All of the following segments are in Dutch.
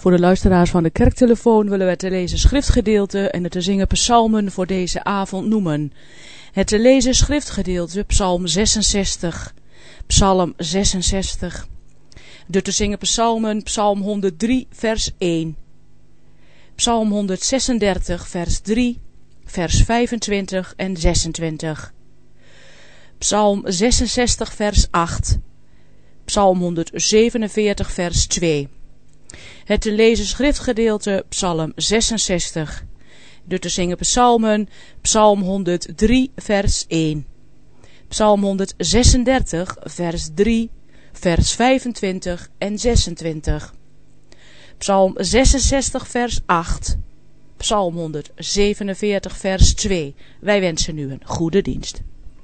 Voor de luisteraars van de kerktelefoon willen we te lezen schriftgedeelte en het te zingen psalmen voor deze avond noemen. Het te lezen schriftgedeelte, psalm 66. Psalm 66. De te zingen psalmen, psalm 103, vers 1. Psalm 136, vers 3, vers 25 en 26. Psalm 66, vers 8. Psalm 147, vers 2. Het te lezen schriftgedeelte, psalm 66. De te zingen psalmen, psalm 103, vers 1. Psalm 136, vers 3, vers 25 en 26. Psalm 66, vers 8. Psalm 147, vers 2. Wij wensen u een goede dienst.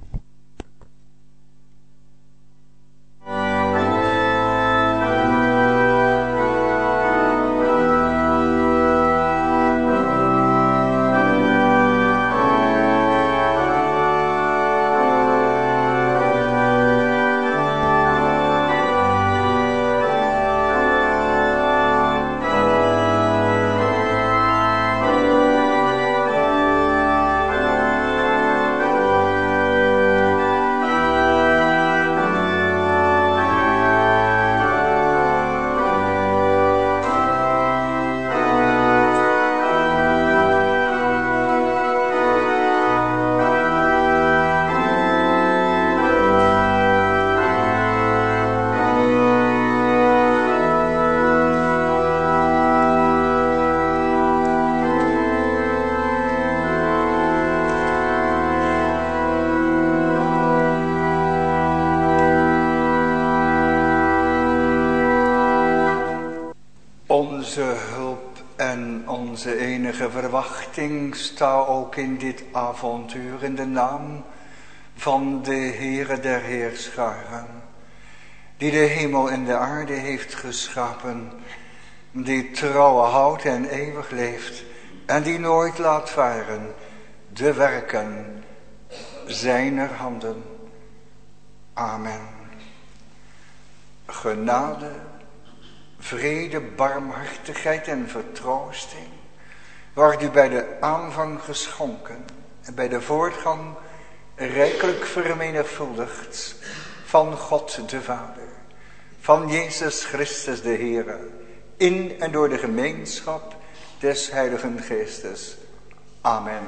Onze hulp en onze enige verwachting sta ook in dit avontuur in de naam van de Heere der Heerscharen, die de hemel en de aarde heeft geschapen, die trouw houdt en eeuwig leeft en die nooit laat varen de werken zijner handen. Amen. Genade, vrede, barmhartigheid en vertroosting wordt u bij de aanvang geschonken en bij de voortgang rijkelijk vermenigvuldigd van God de Vader, van Jezus Christus de Heere, in en door de gemeenschap des Heiligen Geestes. Amen.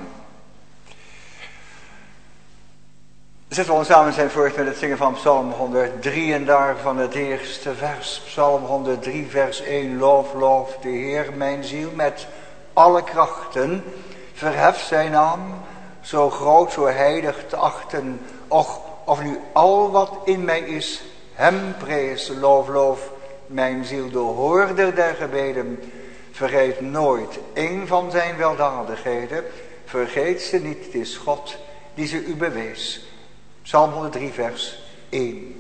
Zetten we ons samen zijn voort met het zingen van Psalm 103 en daarvan het eerste vers. Psalm 103 vers 1. Loof, loof de Heer mijn ziel met alle krachten. Verhef zijn naam, zo groot, zo heilig te achten. Och, of nu al wat in mij is, hem prees. Loof, loof mijn ziel, de hoorder der gebeden. Vergeet nooit een van zijn weldadigheden. Vergeet ze niet, het is God die ze u bewees. Psalm 103 vers 1.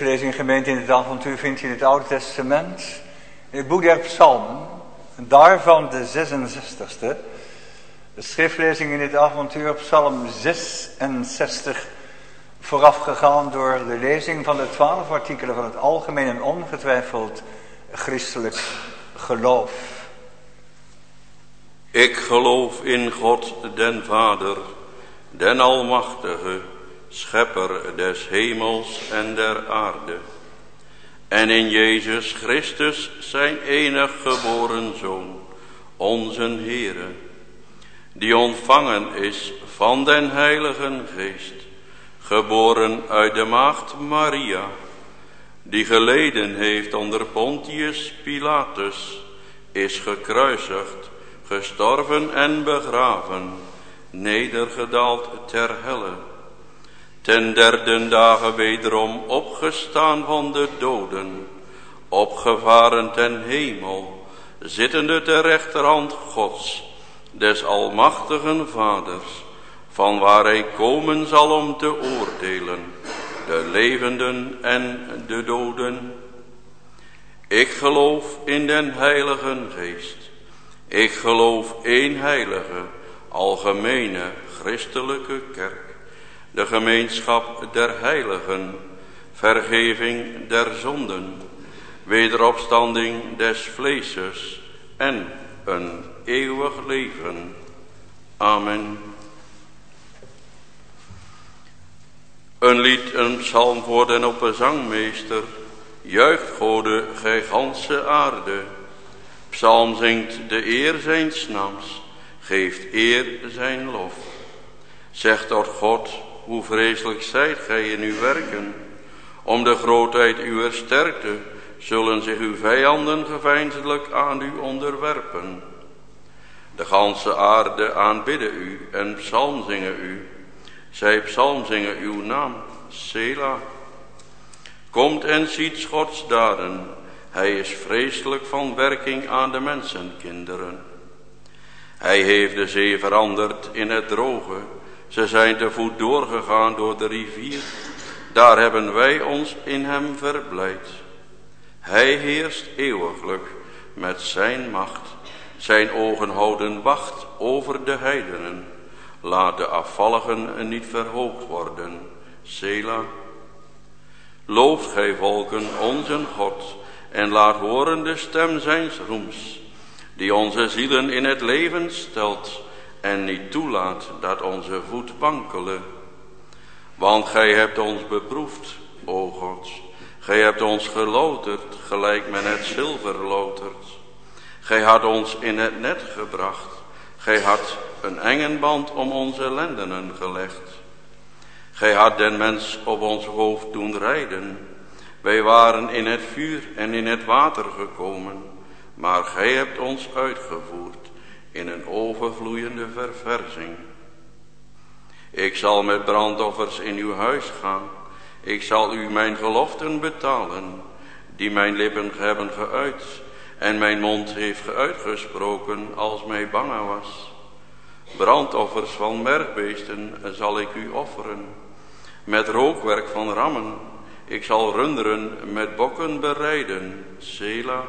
schriftlezing gemeente in het avontuur vindt je in het Oude Testament. In het boek der Psalmen, daarvan de 66ste. De schriftlezing in dit avontuur, Psalm 66, voorafgegaan door de lezing van de 12 artikelen van het algemeen en ongetwijfeld christelijk geloof. Ik geloof in God den Vader, den Almachtige, Schepper des hemels en der aarde. En in Jezus Christus, zijn enig geboren Zoon, onze Heere, die ontvangen is van den Heiligen Geest, geboren uit de maagd Maria, die geleden heeft onder Pontius Pilatus, is gekruisigd, gestorven en begraven, nedergedaald ter helle, ten derde dagen wederom opgestaan van de doden, opgevaren ten hemel, zittende ter rechterhand Gods, des almachtigen Vaders, van waar hij komen zal om te oordelen, de levenden en de doden. Ik geloof in den Heiligen Geest. Ik geloof één heilige, algemene, christelijke kerk, de gemeenschap der heiligen, vergeving der zonden, wederopstanding des vleeses en een eeuwig leven. Amen. Een lied, een psalm voor den opperzangmeester, juicht Gode, gij ganse aarde. Psalm zingt de eer zijns naams, geeft eer zijn lof. Zegt tot God, hoe vreselijk zijt gij in uw werken. Om de grootheid uwer sterkte zullen zich uw vijanden geveinsdelijk aan u onderwerpen. De ganse aarde aanbidden u en psalm zingen u. Zij psalm zingen uw naam, Sela. Komt en ziet Gods daden. Hij is vreselijk van werking aan de mensenkinderen. Hij heeft de zee veranderd in het droge. Ze zijn te voet doorgegaan door de rivier. Daar hebben wij ons in hem verblijd. Hij heerst eeuwiglijk met zijn macht. Zijn ogen houden wacht over de heidenen. Laat de afvalligen niet verhoogd worden. Sela. Looft gij volken onze God en laat horen de stem zijns roems, die onze zielen in het leven stelt en niet toelaat dat onze voet wankele. Want gij hebt ons beproefd, o God, gij hebt ons geloterd, gelijk men het zilver lotert. Gij had ons in het net gebracht, gij had een engenband om onze lendenen gelegd. Gij had den mens op ons hoofd doen rijden. Wij waren in het vuur en in het water gekomen, maar gij hebt ons uitgevoerd in een overvloeiende verversing. Ik zal met brandoffers in uw huis gaan. Ik zal u mijn geloften betalen, die mijn lippen hebben geuit en mijn mond heeft uitgesproken als mij bange was. Brandoffers van mergbeesten zal ik u offeren, met rookwerk van rammen. Ik zal runderen met bokken bereiden, Sela.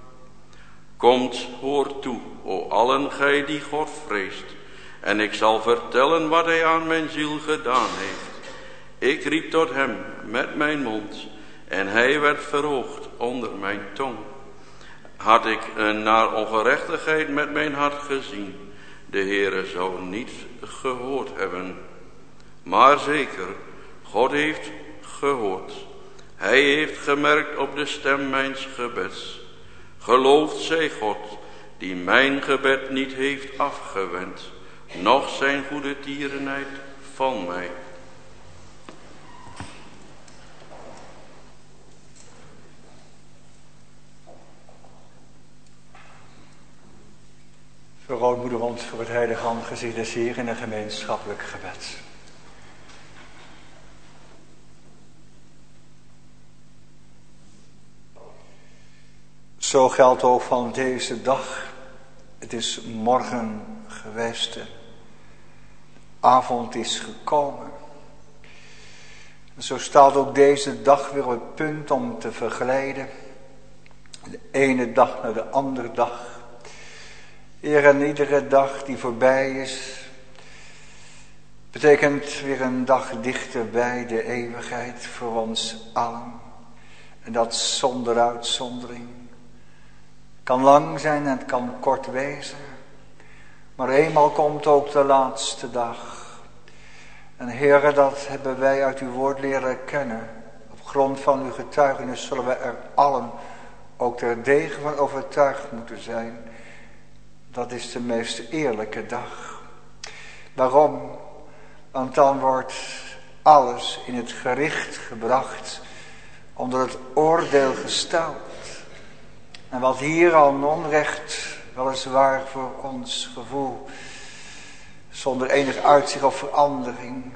Komt, hoor toe, o allen gij die God vreest, en ik zal vertellen wat hij aan mijn ziel gedaan heeft. Ik riep tot hem met mijn mond, en hij werd verhoogd onder mijn tong. Had ik naar ongerechtigheid met mijn hart gezien, de Heere zou niet gehoord hebben. Maar zeker, God heeft gehoord. Hij heeft gemerkt op de stem mijns gebeds. Geloofd zij God, die mijn gebed niet heeft afgewend, noch zijn goede tierenheid van mij. Vergrootmoeder ons voor het heilige aangezicht des Heeren in een gemeenschappelijk gebed. Zo geldt ook van deze dag. Het is morgen geweest. De avond is gekomen. Zo staat ook deze dag weer op het punt om te verglijden. De ene dag naar de andere dag. Heer, en iedere dag die voorbij is, betekent weer een dag dichter bij de eeuwigheid voor ons allen. En dat zonder uitzondering. Het kan lang zijn en het kan kort wezen. Maar eenmaal komt ook de laatste dag. En Heere, dat hebben wij uit uw woord leren kennen. Op grond van uw getuigenis zullen we er allen ook terdege van overtuigd moeten zijn. Dat is de meest eerlijke dag. Waarom? Want dan wordt alles in het gericht gebracht, onder het oordeel gesteld. En wat hier aan onrecht, weliswaar voor ons gevoel, zonder enig uitzicht of verandering,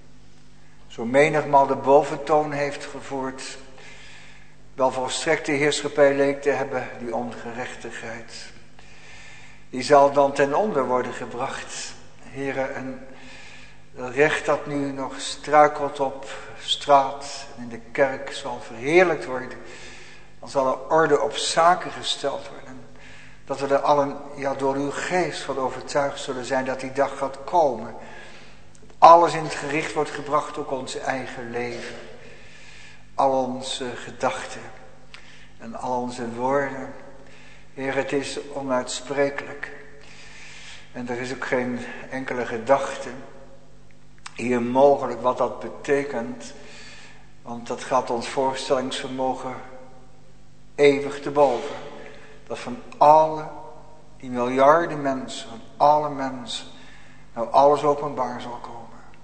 zo menigmaal de boventoon heeft gevoerd, wel volstrekte heerschappij leek te hebben, die ongerechtigheid. Die zal dan ten onder worden gebracht, Heere, en het recht dat nu nog struikelt op straat en in de kerk zal verheerlijkt worden. Dan zal er orde op zaken gesteld worden. Dat we er allen door uw geest van overtuigd zullen zijn dat die dag gaat komen. Alles in het gericht wordt gebracht, ook ons eigen leven. Al onze gedachten en al onze woorden. Heer, het is onuitsprekelijk. En er is ook geen enkele gedachte hier mogelijk wat dat betekent. Want dat gaat ons voorstellingsvermogen eeuwig te boven. Dat van alle die miljarden mensen, van alle mensen, nou alles openbaar zal komen.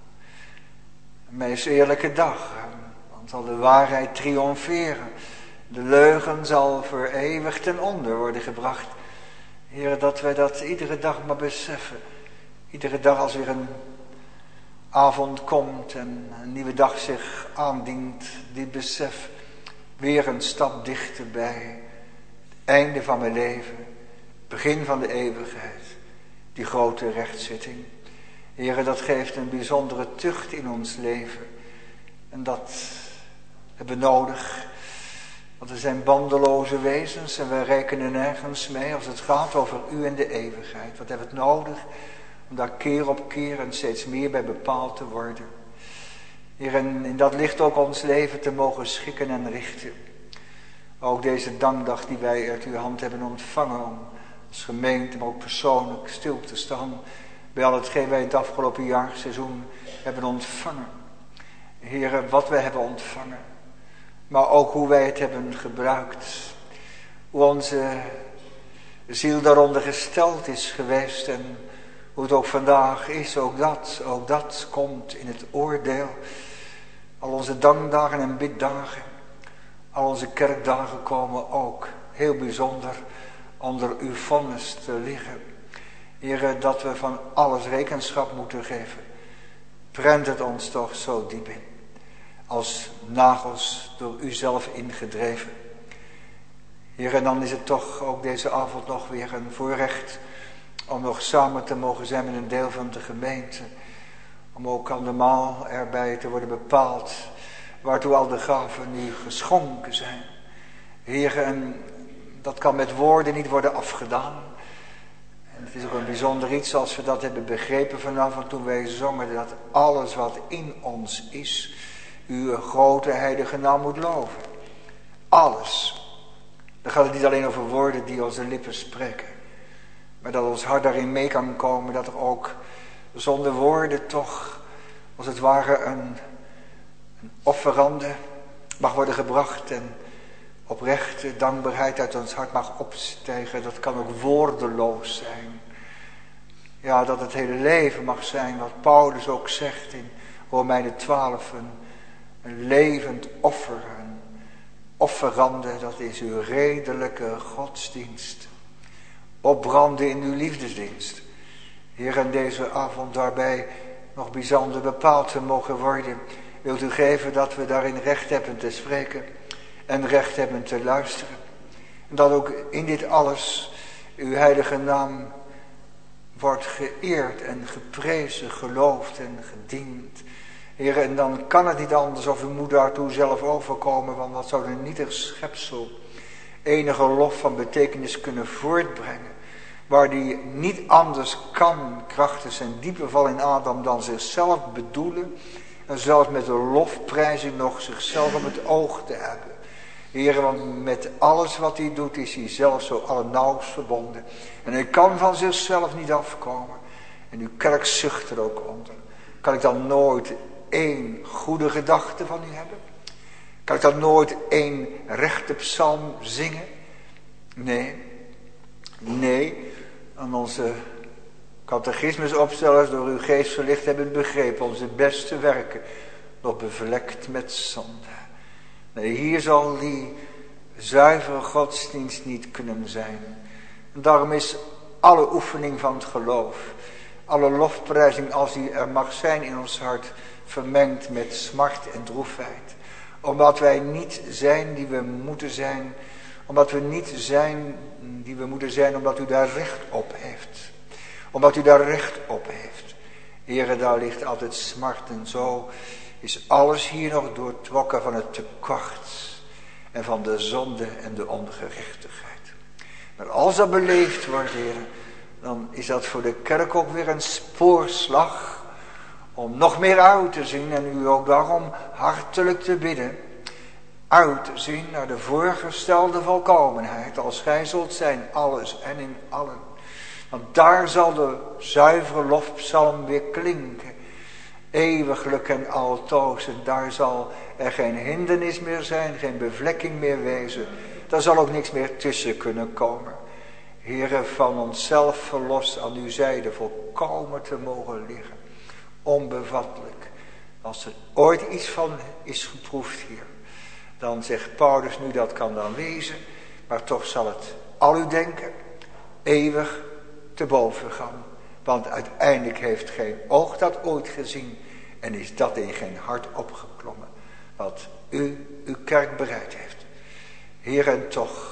Een meest eerlijke dag. Dan zal de waarheid triomferen. De leugen zal voor eeuwig ten onder worden gebracht. Heer, dat wij dat iedere dag maar beseffen. Iedere dag als weer een avond komt en een nieuwe dag zich aandient. Dit besef weer een stap dichterbij. Het einde van mijn leven. Het begin van de eeuwigheid. Die grote rechtszitting. Heer, dat geeft een bijzondere tucht in ons leven. En dat hebben we nodig. Want we zijn bandeloze wezens en we rekenen nergens mee als het gaat over u en de eeuwigheid. Wat hebben we het nodig om daar keer op keer en steeds meer bij bepaald te worden. Heer, en in dat licht ook ons leven te mogen schikken en richten. Ook deze dankdag die wij uit uw hand hebben ontvangen om als gemeente, maar ook persoonlijk stil te staan bij al hetgeen wij het afgelopen jaarseizoen hebben ontvangen. Heer, wat wij hebben ontvangen. Maar ook hoe wij het hebben gebruikt. Hoe onze ziel daaronder gesteld is geweest. En hoe het ook vandaag is. Ook dat komt in het oordeel. Al onze dankdagen en biddagen. Al onze kerkdagen komen ook heel bijzonder onder uw vonnis te liggen. Heer, dat we van alles rekenschap moeten geven. Prent het ons toch zo diep in. Als nagels door u zelf ingedreven. Heer, en dan is het toch ook deze avond nog weer een voorrecht om nog samen te mogen zijn met een deel van de gemeente. Om ook andermaal erbij te worden bepaald waartoe al de gaven nu geschonken zijn. Heer, en dat kan met woorden niet worden afgedaan. En het is ook een bijzonder iets als we dat hebben begrepen vanavond toen wij zongen. Dat alles wat in ons is, uw grote heilige naam moet loven. Alles. Dan gaat het niet alleen over woorden die onze lippen spreken. Maar dat ons hart daarin mee kan komen. Dat er ook zonder woorden toch als het ware een offerande mag worden gebracht. En oprechte dankbaarheid uit ons hart mag opstijgen. Dat kan ook woordeloos zijn. Ja, dat het hele leven mag zijn wat Paulus ook zegt in Romeinen 12. Een levend offer, een offerande, dat is uw redelijke godsdienst. Opbranden in uw liefdesdienst. Heer, en deze avond daarbij nog bijzonder bepaald te mogen worden. Wilt u geven dat we daarin recht hebben te spreken en recht hebben te luisteren. En dat ook in dit alles uw heilige naam wordt geëerd en geprezen, geloofd en gediend. Heer, en dan kan het niet anders of u moet daartoe zelf overkomen, want wat zou een nietig schepsel enige lof van betekenis kunnen voortbrengen, waar die niet anders kan, krachtens zijn diepe val in Adam, dan zichzelf bedoelen en zelfs met de lofprijzing nog zichzelf op het oog te hebben. Heer, want met alles wat hij doet is hij zelf zo allernauwst verbonden. En hij kan van zichzelf niet afkomen. En uw kerk zucht er ook onder. Kan ik dan nooit één goede gedachte van u hebben? Kan ik dan nooit één rechte psalm zingen? Nee. Aan onze catechismusopstellers door uw geest verlicht hebben begrepen onze beste werken nog bevlekt met zonde. Nee, hier zal die zuivere godsdienst niet kunnen zijn. En daarom is alle oefening van het geloof, alle lofprijzing als die er mag zijn in ons hart, vermengd met smart en droefheid. Omdat wij niet zijn die we moeten zijn. Omdat we niet zijn die we moeten zijn, omdat u daar recht op heeft. Omdat u daar recht op heeft. Heere, daar ligt altijd smart en zo is alles hier nog doortrokken van het tekort en van de zonde en de ongerechtigheid. Maar als dat beleefd wordt, Heer, dan is dat voor de kerk ook weer een spoorslag om nog meer uit te zien en u ook daarom hartelijk te bidden, uit te zien naar de voorgestelde volkomenheid, als gij zult zijn, alles en in allen. Want daar zal de zuivere lofpsalm weer klinken, eeuwiglijk en altoos, en daar zal er geen hindernis meer zijn, geen bevlekking meer wezen. Daar zal ook niks meer tussen kunnen komen. Heere, van onszelf verlost aan uw zijde volkomen te mogen liggen. Onbevattelijk. Als er ooit iets van is geproefd hier, dan zegt Paulus nu dat kan dan wezen, maar toch zal het al uw denken eeuwig te boven gaan. Want uiteindelijk heeft geen oog dat ooit gezien en is dat in geen hart opgeklommen wat u uw kerk bereid heeft. Heer, en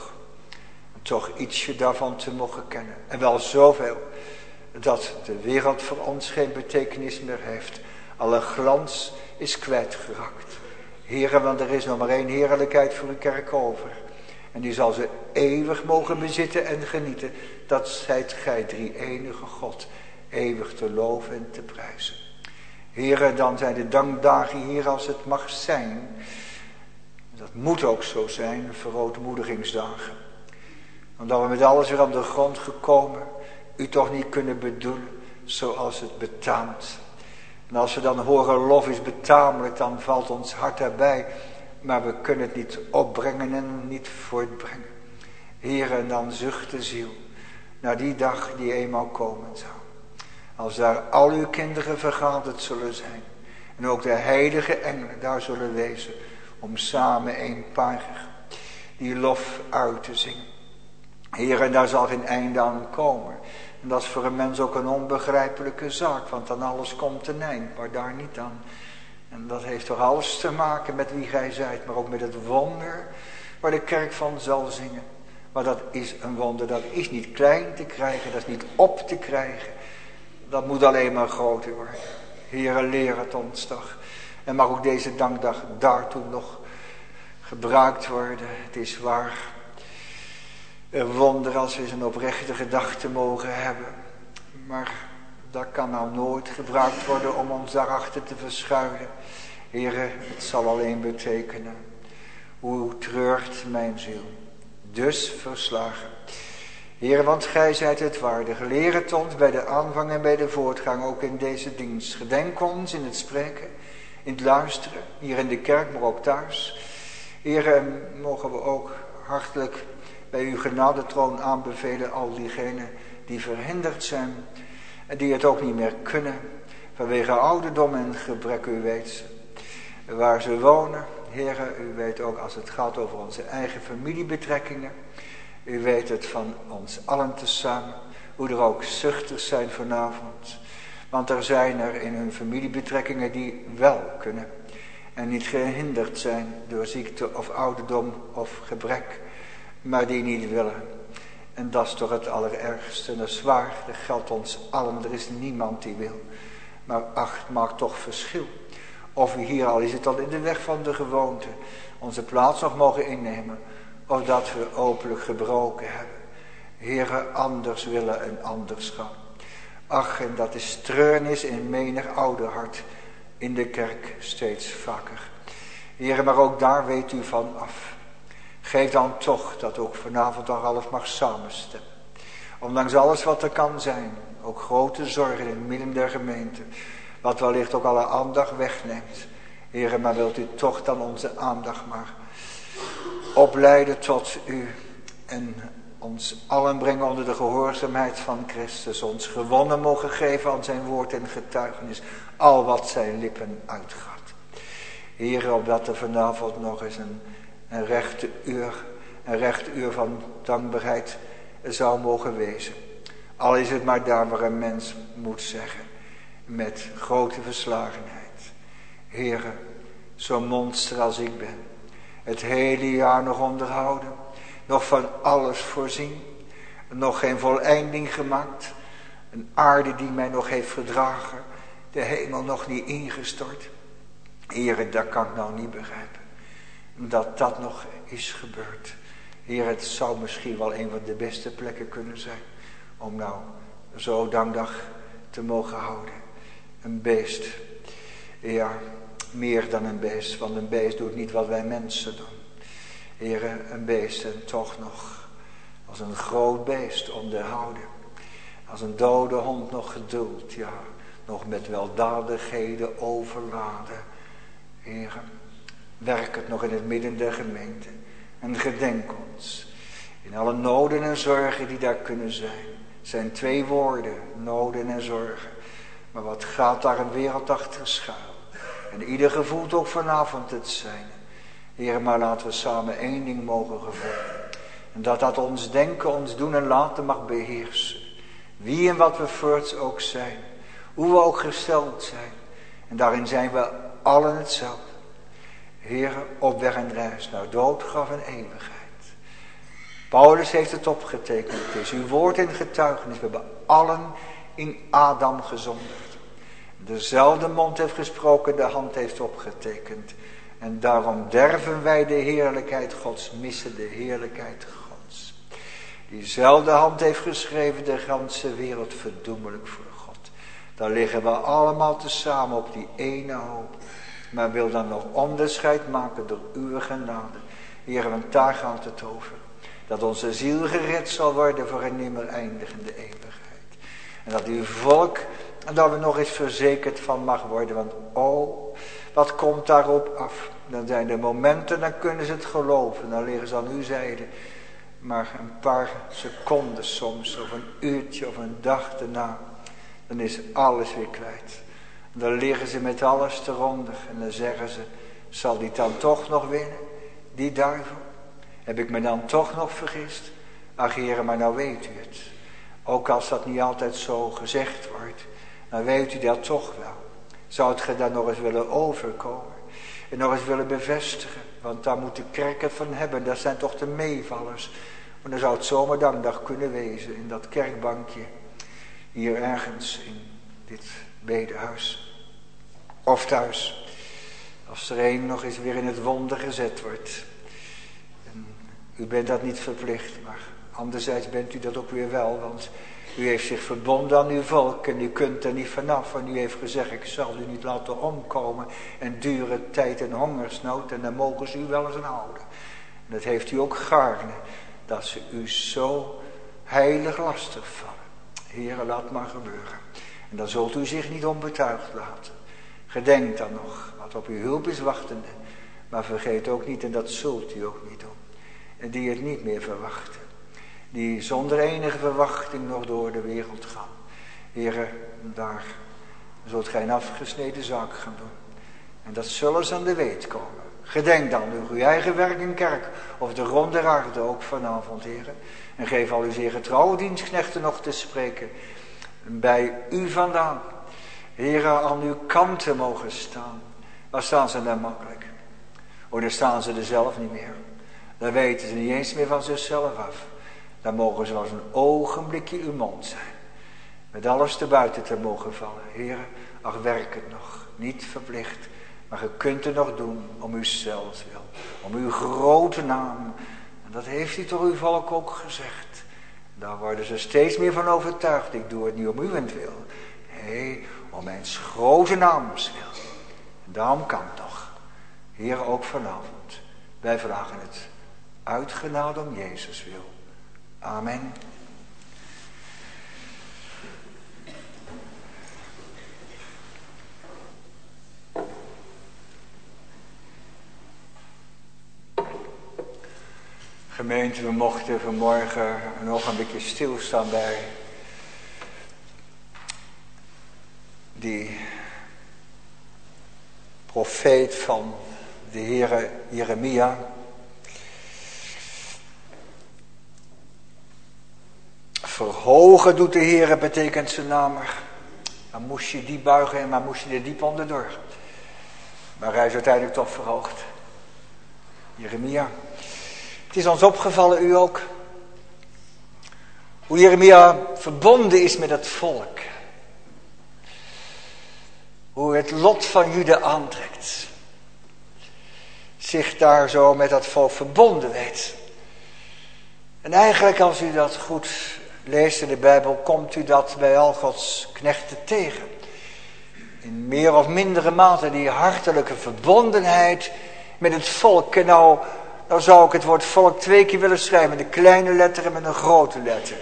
toch ietsje daarvan te mogen kennen. En wel zoveel dat de wereld voor ons geen betekenis meer heeft. Alle glans is kwijtgeraakt. Heer, want er is nog maar één heerlijkheid voor uw kerk over. En die zal ze eeuwig mogen bezitten en genieten. Dat zijt gij drie-enige God, eeuwig te loven en te prijzen. Heere, dan zijn de dankdagen hier als het mag zijn. Dat moet ook zo zijn, verootmoedigingsdagen. Omdat we met alles weer aan de grond gekomen, u toch niet kunnen bedoelen zoals het betaamt. En als we dan horen lof is betamelijk, dan valt ons hart erbij. Maar we kunnen het niet opbrengen en niet voortbrengen. Heere, en dan zucht de ziel naar die dag die eenmaal komen zou. Als daar al uw kinderen vergaderd zullen zijn. En ook de heilige engelen daar zullen wezen. Om samen eenparig die lof uit te zingen. Heer, en daar zal geen einde aan komen. En dat is voor een mens ook een onbegrijpelijke zaak. Want dan alles komt een eind, maar daar niet aan. En dat heeft toch alles te maken met wie gij zijt. Maar ook met het wonder waar de kerk van zal zingen. Maar dat is een wonder. Dat is niet klein te krijgen. Dat is niet op te krijgen. Dat moet alleen maar groter worden. Heere, leer het ons toch. En mag ook deze dankdag daartoe nog gebruikt worden. Het is waar. Een wonder als we eens een oprechte gedachte mogen hebben. Maar dat kan nou nooit gebruikt worden om ons daarachter te verschuilen. Heere, het zal alleen betekenen. Hoe treurt mijn ziel. Dus verslagen. Heere, want gij zijt het waardig. Leer het ons bij de aanvang en bij de voortgang, ook in deze dienst. Gedenk ons in het spreken, in het luisteren, hier in de kerk, maar ook thuis. Heere, mogen we ook hartelijk bij uw genadetroon aanbevelen al diegenen die verhinderd zijn en die het ook niet meer kunnen vanwege ouderdom en gebrek, u weet ze. Waar ze wonen, Heere, u weet ook als het gaat over onze eigen familiebetrekkingen. U weet het van ons allen tezamen, hoe er ook zuchters zijn vanavond. Want er zijn er in hun familiebetrekkingen die wel kunnen en niet gehinderd zijn door ziekte of ouderdom of gebrek, maar die niet willen. En dat is toch het allerergste. En dat is waar, dat geldt ons allen. Er is niemand die wil. Maar ach, het maakt toch verschil Of we hier, al is het dan in de weg van de gewoonte, onze plaats nog mogen innemen. Of dat we openlijk gebroken hebben. Heere, anders willen en anders gaan. Ach, en dat is treurnis in menig ouder hart. In de kerk steeds vaker. Heere, maar ook daar weet u van af. Geef dan toch dat ook vanavond nog alles mag samenstemmen. Ondanks alles wat er kan zijn. Ook grote zorgen in het midden der gemeente. Wat wellicht ook alle aandacht wegneemt. Heere, maar wilt u toch dan onze aandacht maar opleiden tot u. En ons allen brengen onder de gehoorzaamheid van Christus. Ons gewonnen mogen geven aan zijn woord en getuigenis. Al wat zijn lippen uitgaat. Heere, opdat er vanavond nog eens een rechte uur van dankbaarheid zou mogen wezen. Al is het maar daar waar een mens moet zeggen. Met grote verslagenheid. Heere, zo'n monster als ik ben. Het hele jaar nog onderhouden. Nog van alles voorzien. Nog geen voleinding gemaakt. Een aarde die mij nog heeft verdragen. De hemel nog niet ingestort. Heere, dat kan ik nou niet begrijpen. Dat dat nog is gebeurd. Heer, het zou misschien wel een van de beste plekken kunnen zijn. Om nou zo dankdag te mogen houden. Een beest. Ja, meer dan een beest. Want een beest doet niet wat wij mensen doen. Heer, een beest en toch nog als een groot beest onderhouden. Als een dode hond nog geduld. Ja, nog met weldadigheden overladen. Heer, werk het nog in het midden der gemeente. En gedenk ons. In alle noden en zorgen die daar kunnen zijn. Het zijn 2 woorden. Noden en zorgen. Maar wat gaat daar een wereld achter schuil. En ieder gevoelt ook vanavond het zijn. Heer, maar laten we samen 1 ding mogen gevoelen. En dat ons denken, ons doen en laten mag beheersen. Wie en wat we voorts ook zijn. Hoe we ook gesteld zijn. En daarin zijn we allen hetzelfde. Heer, op weg en reis naar dood, graf en eeuwigheid. Paulus heeft het opgetekend. Het is uw woord en getuigenis. We hebben allen in Adam gezondigd. Dezelfde mond heeft gesproken, de hand heeft opgetekend. En daarom derven wij de heerlijkheid Gods, missen de heerlijkheid Gods. Diezelfde hand heeft geschreven, de ganse wereld verdoemelijk voor God. Daar liggen we allemaal tezamen op die ene hoop. Maar wil dan nog onderscheid maken door uw genade. Heer, want daar gaat het over. Dat onze ziel gered zal worden voor een nimmer eindigende eeuwigheid. En dat uw volk, en dat we nog eens verzekerd van mag worden. Want oh, wat komt daarop af? Dan zijn er momenten, dan kunnen ze het geloven. Dan liggen ze aan uw zijde. Maar een paar seconden soms, of een uurtje, of een dag daarna. Dan is alles weer kwijt. Dan liggen ze met alles eronder. En dan zeggen ze, zal die dan toch nog winnen? Die duivel? Heb ik me dan toch nog vergist? Ach Heere, maar nou weet u het. Ook als dat niet altijd zo gezegd wordt. Dan weet u dat toch wel. Zou het daar nog eens willen overkomen? En nog eens willen bevestigen? Want daar moet de kerk het van hebben. Dat zijn toch de meevallers. Maar dan zou het zomaar dankdag kunnen wezen. In dat kerkbankje. Hier ergens in dit bedehuis. Of thuis. Als er een nog eens weer in het wonder gezet wordt. En u bent dat niet verplicht. Maar anderzijds bent u dat ook weer wel. Want u heeft zich verbonden aan uw volk. En u kunt er niet vanaf. En u heeft gezegd, ik zal u niet laten omkomen. En dure tijd en hongersnood. En dan mogen ze u wel eens houden. En dat heeft u ook gaarne. Dat ze u zo heilig lastig vallen. Heere, laat maar gebeuren. En dan zult u zich niet onbetuigd laten. Gedenk dan nog, wat op uw hulp is wachtende. Maar vergeet ook niet, en dat zult u ook niet doen. En die het niet meer verwachten. Die zonder enige verwachting nog door de wereld gaan. Heere, daar zult gij een afgesneden zaak gaan doen. En dat zullen ze aan de weet komen. Gedenk dan uw eigen werk in kerk. Of de ronde der aarde ook vanavond, Heere. En geef al uw zeer getrouwe dienstknechten nog te spreken. Bij u vandaan. Heere, aan uw kanten mogen staan. Waar staan ze dan makkelijk? Oh, dan staan ze er zelf niet meer. Dan weten ze niet eens meer van zichzelf af. Dan mogen ze als een ogenblikje uw mond zijn. Met alles te buiten te mogen vallen. Heere, ach, werk het nog. Niet verplicht, Maar je kunt het nog doen om uzelf wil. Om uw grote naam. En dat heeft hij toch uw volk ook gezegd. Daar worden ze steeds meer van overtuigd. Ik doe het niet om uwentwil. Nee, om mijn grote naams wil. En daarom kan het nog. Heer, ook vanavond. Wij vragen het. Uitgenade om Jezus wil. Amen. Gemeente, we mochten vanmorgen nog een beetje stilstaan bij die profeet van de Heere Jeremia. Verhogen doet de Heere betekent zijn naam. Dan moest je die buigen en maar moest je er diep onderdoor. Maar hij is uiteindelijk toch verhoogd. Jeremia. Het is ons opgevallen, u ook, hoe Jeremia verbonden is met het volk. Hoe het lot van Juda aantrekt. Zich daar zo met dat volk verbonden weet. En eigenlijk als u dat goed leest in de Bijbel, komt u dat bij al Gods knechten tegen. In meer of mindere mate die hartelijke verbondenheid met het volk. En nou zou ik het woord volk 2 keer willen schrijven. Met een kleine letter en met een grote letter.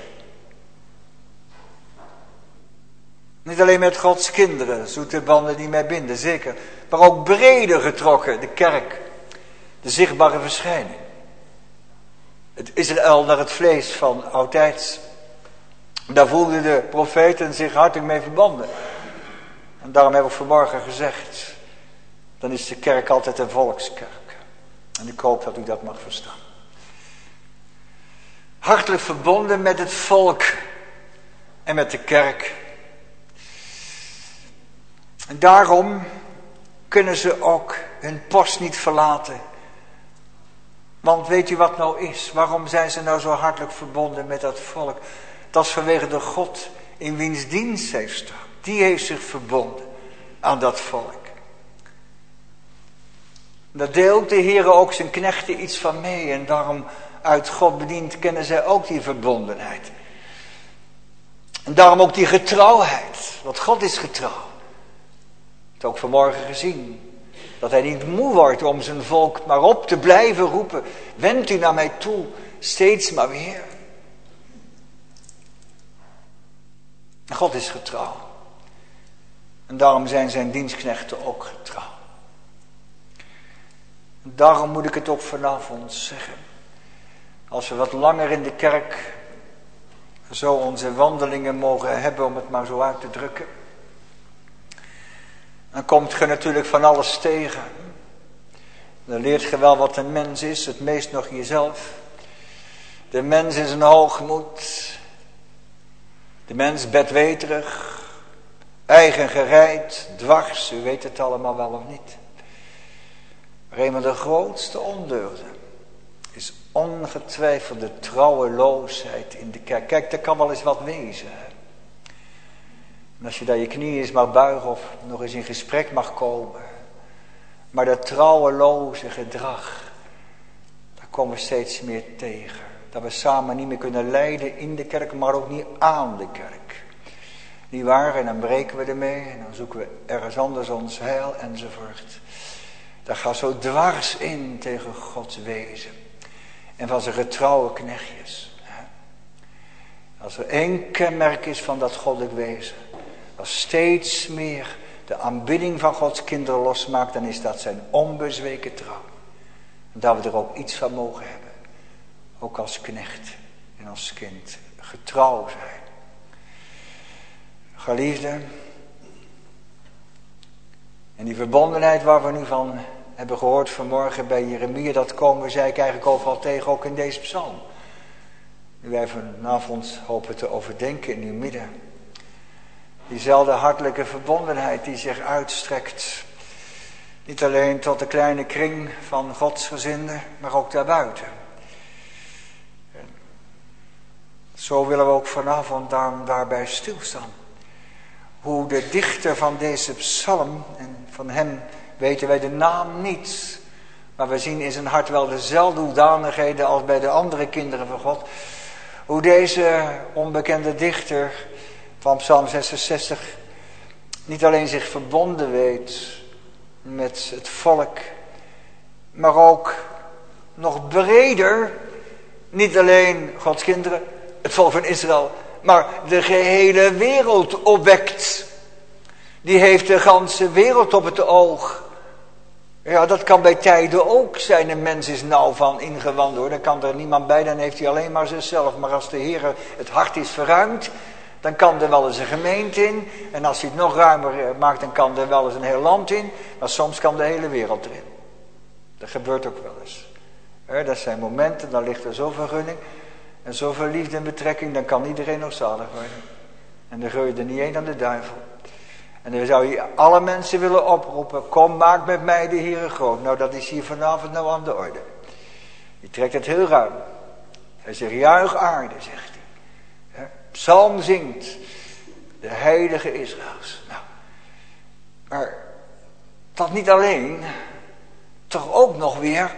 Niet alleen met Gods kinderen, zoete banden die mij binden, zeker. Maar ook breder getrokken, de kerk. De zichtbare verschijning. Het Israël naar het vlees van oudtijds. Daar voelden de profeten zich hartelijk mee verbonden. En daarom heb ik vanmorgen gezegd. Dan is de kerk altijd een volkskerk. En ik hoop dat u dat mag verstaan. Hartelijk verbonden met het volk. En met de kerk. En daarom kunnen ze ook hun post niet verlaten. Want weet u wat nou is? Waarom zijn ze nou zo hartelijk verbonden met dat volk? Dat is vanwege de God in wiens dienst zij staan. Die heeft zich verbonden aan dat volk. Daar deelt de Heer ook zijn knechten iets van mee. En daarom uit God bediend kennen zij ook die verbondenheid. En daarom ook die getrouwheid. Want God is getrouw. Het ook vanmorgen gezien. Dat hij niet moe wordt om zijn volk maar op te blijven roepen. Wend u naar mij toe. Steeds maar weer. En God is getrouw. En daarom zijn zijn dienstknechten ook getrouw. En daarom moet ik het ook vanavond zeggen. Als we wat langer in de kerk zo onze wandelingen mogen hebben, om het maar zo uit te drukken. Dan komt je natuurlijk van alles tegen. Dan leert je wel wat een mens is, het meest nog jezelf. De mens is een hoogmoed. De mens bedweterig. Eigengereid, dwars, u weet het allemaal wel of niet. Maar een van de grootste ondeugden is ongetwijfeld de trouweloosheid in de kerk. Kijk, dat kan wel eens wat wezen. En als je daar je knieën eens mag buigen of nog eens in gesprek mag komen. Maar dat trouweloze gedrag, daar komen we steeds meer tegen. Dat we samen niet meer kunnen lijden in de kerk, maar ook niet aan de kerk. Niet waar? En dan breken we ermee en dan zoeken we ergens anders ons heil enzovoort. Dat gaat zo dwars in tegen Gods wezen. En van zijn getrouwe knechtjes. Als er één kenmerk is van dat goddelijk wezen. Als steeds meer de aanbidding van Gods kinderen losmaakt. Dan is dat zijn onbezweken trouw. En dat we er ook iets van mogen hebben. Ook als knecht en als kind. Getrouw zijn. Geliefden. En die verbondenheid waar we nu van hebben gehoord vanmorgen bij Jeremia. Dat komen we, zei ik, eigenlijk overal tegen, ook in deze psalm. Nu wij vanavond hopen te overdenken in uw midden. Diezelfde hartelijke verbondenheid die zich uitstrekt. Niet alleen tot de kleine kring van godsgezinden, maar ook daarbuiten. Zo willen we ook vanavond daarbij stilstaan. Hoe de dichter van deze psalm, en van hem weten wij de naam niet. Maar we zien in zijn hart wel dezelfde hoedanigheden als bij de andere kinderen van God. Hoe deze onbekende dichter van Psalm 66 niet alleen zich verbonden weet met het volk, maar ook nog breder, niet alleen Gods kinderen, het volk van Israël, maar de gehele wereld opwekt. Die heeft de ganse wereld op het oog. Ja, dat kan bij tijden ook zijn. Een mens is nauw van ingewand hoor. Dan kan er niemand bij, dan heeft hij alleen maar zichzelf. Maar als de Heer het hart is verruimd, dan kan er wel eens een gemeente in. En als hij het nog ruimer maakt, dan kan er wel eens een heel land in. Maar soms kan de hele wereld erin. Dat gebeurt ook wel eens. Dat zijn momenten, dan ligt er zoveel gunning en zoveel liefde en betrekking, dan kan iedereen nog zalig worden. En dan gooi je er niet één aan de duivel. En dan zou je alle mensen willen oproepen, kom maak met mij de Heere groot. Nou, dat is hier vanavond nou aan de orde. Die trekt het heel ruim. Hij zegt, juich aarde, zegt hij. Psalm zingt, de heilige Israëls. Nou, maar dat niet alleen, toch ook nog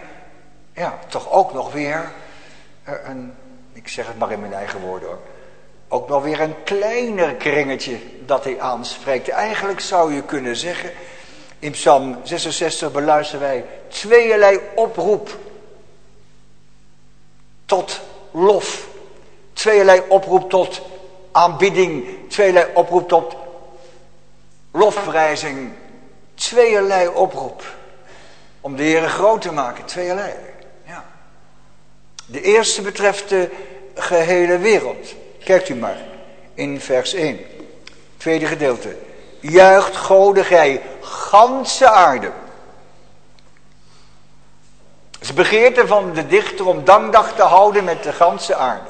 weer, ik zeg het maar in mijn eigen woorden hoor, ook nog weer een kleiner kringetje dat hij aanspreekt. Eigenlijk zou je kunnen zeggen, in Psalm 66 beluisteren wij tweeërlei oproep tot lof, tweeërlei oproep tot aanbidding, tweeërlei oproep tot lofprijzing, tweeërlei oproep om de Heere groot te maken, tweeërlei. Ja. De eerste betreft de gehele wereld. Kijkt u maar in vers 1. Tweede gedeelte. Juicht Gode gij ganse aarde. Het is begeerte van de dichter om dankdag te houden met de ganse aarde.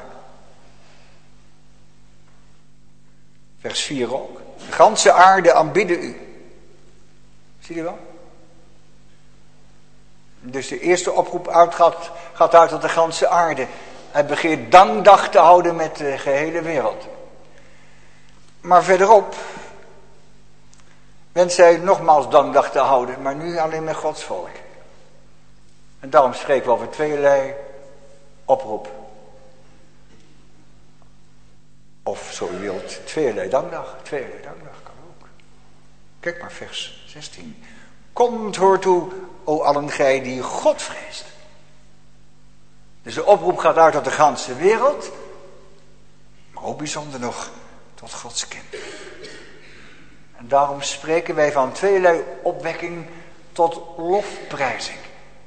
Vers 4 ook. De ganse aarde aanbidden u. Zie je wel? Dus de eerste oproep gaat uit tot de ganse aarde. Hij begeert dankdag te houden met de gehele wereld. Maar verderop wenst hij nogmaals dankdag te houden, maar nu alleen met Gods volk. En daarom spreken we over tweeërlei oproep. Of zo u wilt, tweeërlei dankdag. Tweeërlei dankdag kan ook. Kijk maar vers 16. Komt hoor toe, o allen gij die God vreest. Dus de oproep gaat uit tot de ganse wereld, maar ook bijzonder nog tot Gods kinderen. En daarom spreken wij van tweeërlei opwekking tot lofprijzing.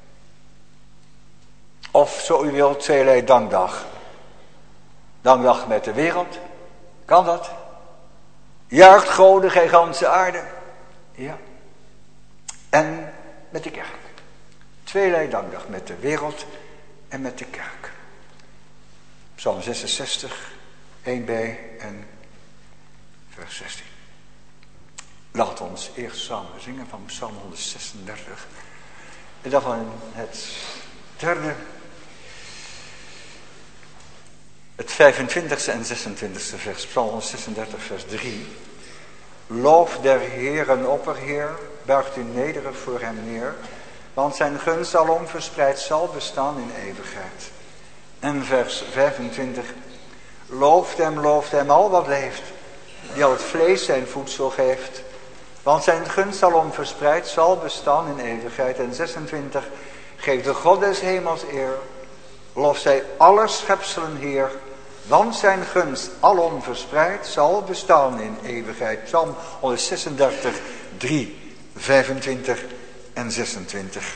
Of zo u wilt, tweeërlei dankdag. Dankdag met de wereld, kan dat? Juicht Gode gij ganse aarde. Ja. En met de kerk. Tweeërlei dankdag met de wereld en met de kerk. Psalm 66, 1b en vers 16. Laat ons eerst samen zingen van Psalm 136. En dan van het derde, het 25e en 26e vers. Psalm 136 vers 3. Loof der Heeren opperheer, buigt u nederig voor hem neer, want zijn gunst alom verspreid zal bestaan in eeuwigheid. En vers 25. Looft hem al wat leeft, die al het vlees zijn voedsel geeft, want zijn gunst alom verspreid zal bestaan in eeuwigheid. En 26. Geef de God des hemels eer, lof zij alle schepselen Heer, want zijn gunst alom verspreid zal bestaan in eeuwigheid. Psalm 136, 3, 25 en 26.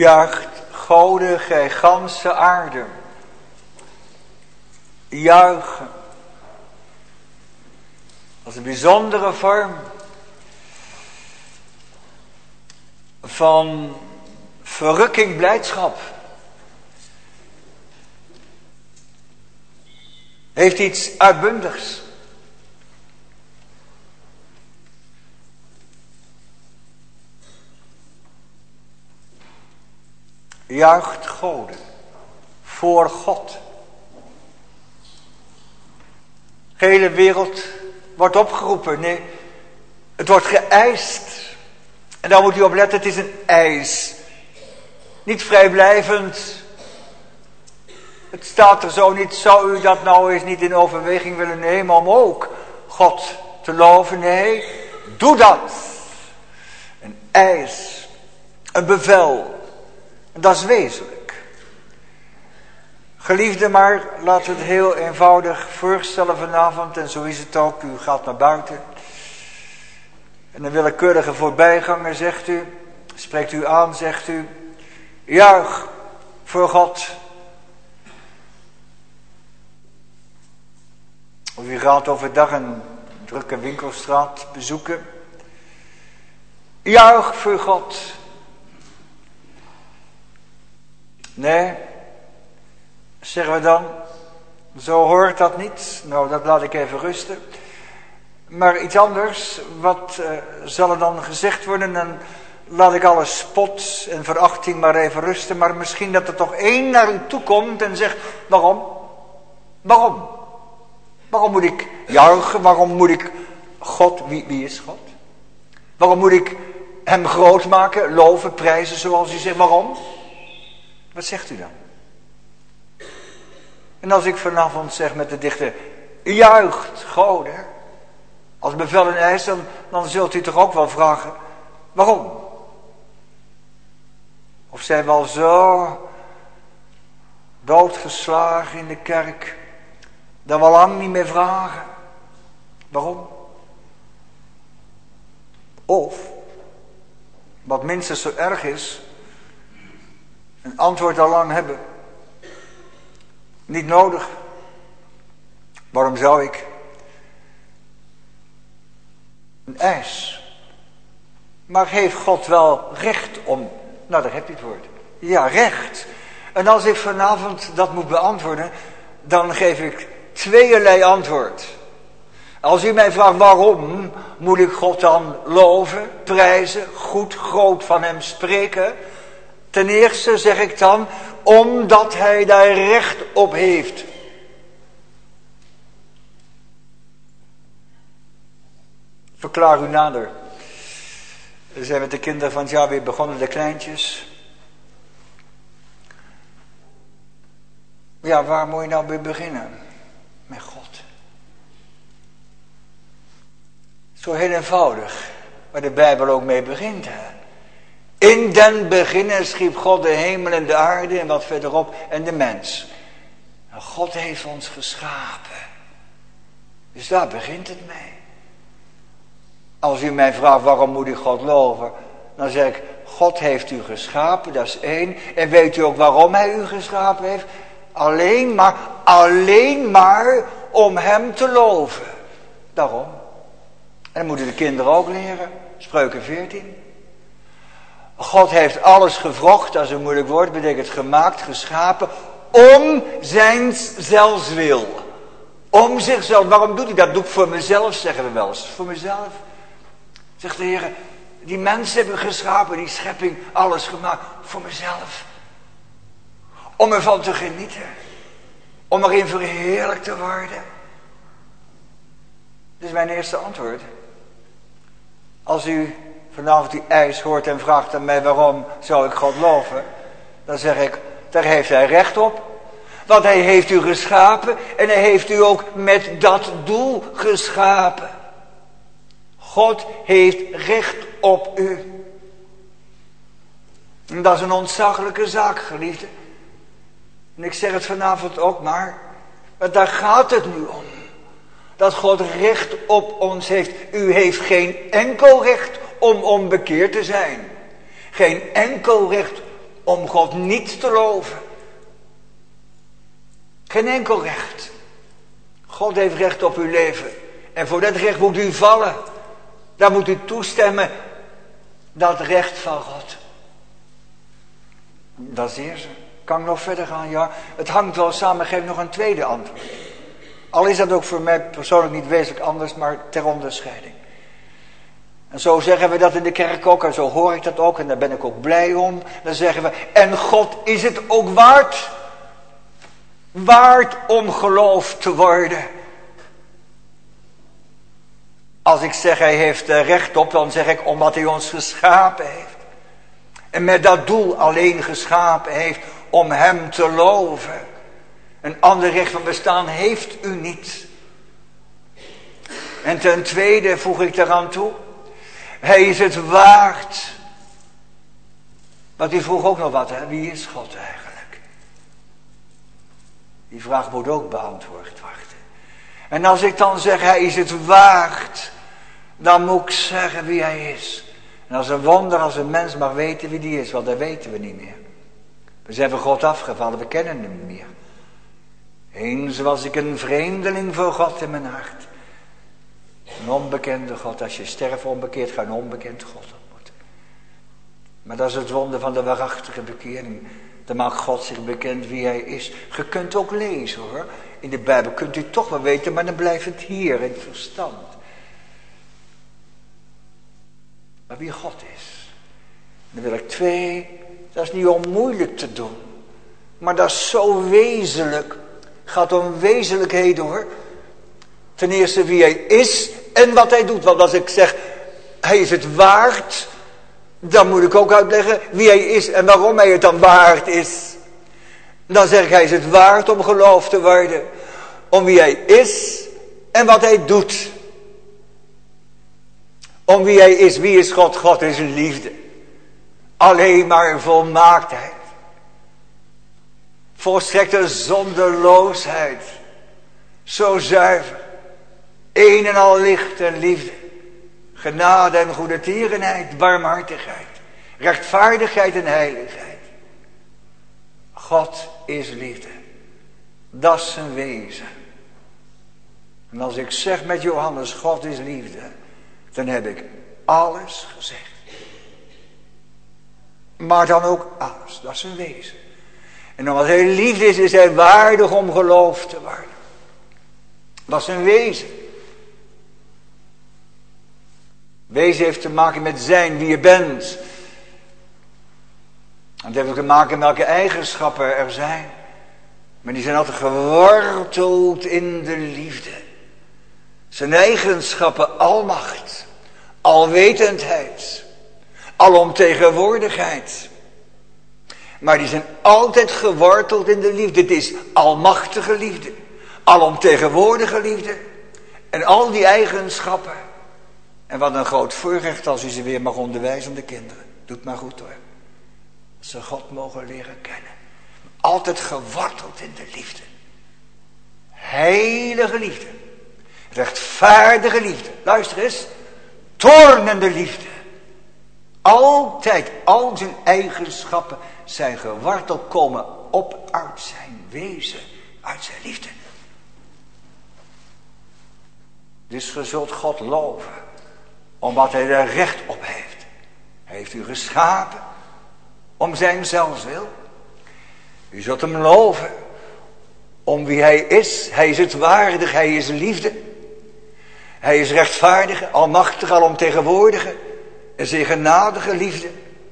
Juicht, goden, gij ganse aarde. Juichen. Als een bijzondere vorm van verrukking, blijdschap. Heeft iets uitbundigs. Juicht goden voor God. De hele wereld wordt opgeroepen. Nee, het wordt geëist. En daar moet u op letten, het is een eis. Niet vrijblijvend. Het staat er zo niet. Zou u dat nou eens niet in overweging willen nemen om ook God te loven? Nee, doe dat. Een eis. Een bevel. En dat is wezenlijk. Geliefde, maar laten we het heel eenvoudig voorstellen vanavond. En zo is het ook. U gaat naar buiten. En een willekeurige voorbijganger zegt u. Spreekt u aan, zegt u. Juich voor God. Of u gaat overdag een drukke winkelstraat bezoeken. Juich voor God. Nee, zeggen we dan, zo hoort dat niet. Nou, dat laat ik even rusten. Maar iets anders, wat zal er dan gezegd worden? Dan laat ik alle spot en verachting maar even rusten. Maar misschien dat er toch één naar u toe komt en zegt, waarom? Waarom? Waarom moet ik juichen? Waarom moet ik God, wie is God? Waarom moet ik hem groot maken, loven, prijzen zoals u zegt? Waarom? Wat zegt u dan? En als ik vanavond zeg met de dichter, juicht goden, als bevel en eis, dan zult u toch ook wel vragen, waarom? Of zijn we al zo doodgeslagen in de kerk, dat we al lang niet meer vragen, waarom? Of, wat minstens zo erg is, een antwoord al lang hebben. Niet nodig. Waarom zou ik? Een eis. Maar heeft God wel recht om... Nou, daar heb je het woord. Ja, recht. En als ik vanavond dat moet beantwoorden, dan geef ik tweeërlei antwoord. Als u mij vraagt waarom moet ik God dan loven, prijzen, goed, groot van hem spreken... Ten eerste zeg ik dan, omdat hij daar recht op heeft. Verklaar u nader. We zijn met de kinderen van het jaar weer begonnen, de kleintjes. Ja, waar moet je nou weer beginnen? Met God. Zo heel eenvoudig, waar de Bijbel ook mee begint, hè. In den beginnen schiep God de hemel en de aarde en wat verderop en de mens. En God heeft ons geschapen. Dus daar begint het mee. Als u mij vraagt waarom moet ik God loven, dan zeg ik, God heeft u geschapen, dat is één. En weet u ook waarom hij u geschapen heeft? Alleen maar om hem te loven. Daarom. En dat moeten de kinderen ook leren. Spreuken 14. God heeft alles gewrocht, dat is een moeilijk woord, betekent gemaakt, geschapen, om zijn zelfswil. Om zichzelf. Waarom doet hij dat? Doe ik voor mezelf, zeggen we wel eens. Voor mezelf. Zegt de Heer, die mensen hebben geschapen, die schepping, alles gemaakt, voor mezelf. Om ervan te genieten. Om erin verheerlijkt te worden. Dit is mijn eerste antwoord. Als u vanavond die eis hoort en vraagt aan mij waarom zou ik God loven, dan zeg ik, daar heeft hij recht op. Want hij heeft u geschapen en hij heeft u ook met dat doel geschapen. God heeft recht op u. En dat is een ontzaglijke zaak, geliefde. En ik zeg het vanavond ook maar daar gaat het nu om. Dat God recht op ons heeft. U heeft geen enkel recht om onbekeerd te zijn. Geen enkel recht om God niet te loven. Geen enkel recht. God heeft recht op uw leven. En voor dat recht moet u vallen. Daar moet u toestemmen. Dat recht van God. Dat is eerst. Kan ik nog verder gaan? Ja, het hangt wel samen. Geef nog een tweede antwoord. Al is dat ook voor mij persoonlijk niet wezenlijk anders, maar ter onderscheiding. En zo zeggen we dat in de kerk ook, en zo hoor ik dat ook, en daar ben ik ook blij om. Dan zeggen we, en God is het ook waard. Waard om geloofd te worden. Als ik zeg, hij heeft er recht op, dan zeg ik, omdat hij ons geschapen heeft. En met dat doel alleen geschapen heeft, om hem te loven. Een ander recht van bestaan heeft u niet. En ten tweede voeg ik eraan toe. Hij is het waard. Want u vroeg ook nog wat, hè? Wie is God eigenlijk? Die vraag moet ook beantwoord worden. En als ik dan zeg, hij is het waard. Dan moet ik zeggen wie hij is. En als een wonder, als een mens mag weten wie die is. Want dat weten we niet meer. We zijn van God afgevallen, we kennen hem niet meer. Eens was ik een vreemdeling voor God in mijn hart. Een onbekende God. Als je sterft onbekeerd, ga een onbekend God ontmoeten. Maar dat is het wonder van de waarachtige bekering. Dan maakt God zich bekend wie hij is. Je kunt ook lezen hoor. In de Bijbel kunt u toch wel weten, maar dan blijft het hier in het verstand. Maar wie God is. Dan wil ik twee. Dat is niet onmoeilijk te doen. Maar dat is zo wezenlijk. Het gaat om wezenlijkheden hoor. Ten eerste wie hij is en wat hij doet. Want als ik zeg, hij is het waard. Dan moet ik ook uitleggen wie hij is en waarom hij het dan waard is. Dan zeg ik, hij is het waard om geloofd te worden. Om wie hij is en wat hij doet. Om wie hij is. Wie is God? God is liefde. Alleen maar volmaaktheid. Volstrekte zonderloosheid. Zo zuiver. Een en al licht en liefde. Genade en goedertierenheid. Barmhartigheid. Rechtvaardigheid en heiligheid. God is liefde. Dat is zijn wezen. En als ik zeg met Johannes, God is liefde. Dan heb ik alles gezegd. Maar dan ook alles. Dat is zijn wezen. En omdat hij liefde is, is hij waardig om geloofd te worden. Dat is zijn wezen. Wezen heeft te maken met zijn, wie je bent. En het heeft ook te maken met welke eigenschappen er zijn. Maar die zijn altijd geworteld in de liefde. Zijn eigenschappen, almacht, alwetendheid, alomtegenwoordigheid. Maar die zijn altijd geworteld in de liefde. Het is almachtige liefde, alomtegenwoordige liefde. En al die eigenschappen. En wat een groot voorrecht als u ze weer mag onderwijzen aan de kinderen. Doet maar goed hoor. Dat ze God mogen leren kennen. Altijd geworteld in de liefde. Heilige liefde. Rechtvaardige liefde. Luister eens. Toornende liefde. Altijd al zijn eigenschappen zijn geworteld, komen op uit zijn wezen. Uit zijn liefde. Dus je zult God loven. Omdat hij er recht op heeft. Hij heeft u geschapen. Om zijn zelfswil. U zult hem loven. Om wie hij is. Hij is het waardig. Hij is liefde. Hij is rechtvaardige, almachtige, alomtegenwoordige. En zijn genadige liefde.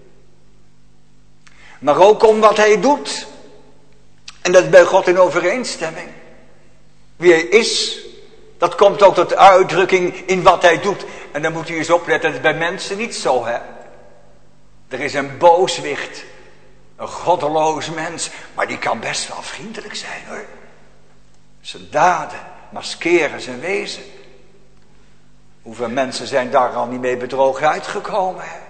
Maar ook om wat hij doet. En dat is bij God in overeenstemming. Wie hij is. Dat komt ook tot uitdrukking in wat hij doet. En dan moet u eens opletten. Dat is bij mensen niet zo hè. Er is een booswicht. Een goddeloos mens. Maar die kan best wel vriendelijk zijn hoor. Zijn daden maskeren zijn wezen. Hoeveel mensen zijn daar al niet mee bedrogen uitgekomen. Hè?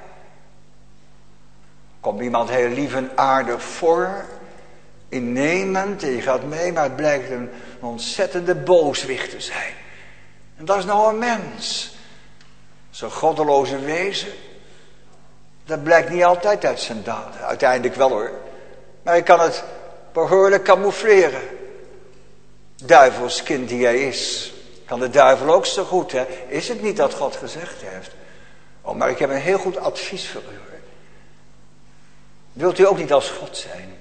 Komt iemand heel lief en aardig voor. Innemend. En je gaat mee. Maar het blijkt een ontzettende booswicht te zijn. En dat is nou een mens. Zo'n goddeloze wezen. Dat blijkt niet altijd uit zijn daden. Uiteindelijk wel hoor. Maar hij kan het behoorlijk camoufleren. Duivelskind die hij is. Kan de duivel ook zo goed, hè? Is het niet dat God gezegd heeft? Oh, maar ik heb een heel goed advies voor u, hoor. Wilt u ook niet als God zijn?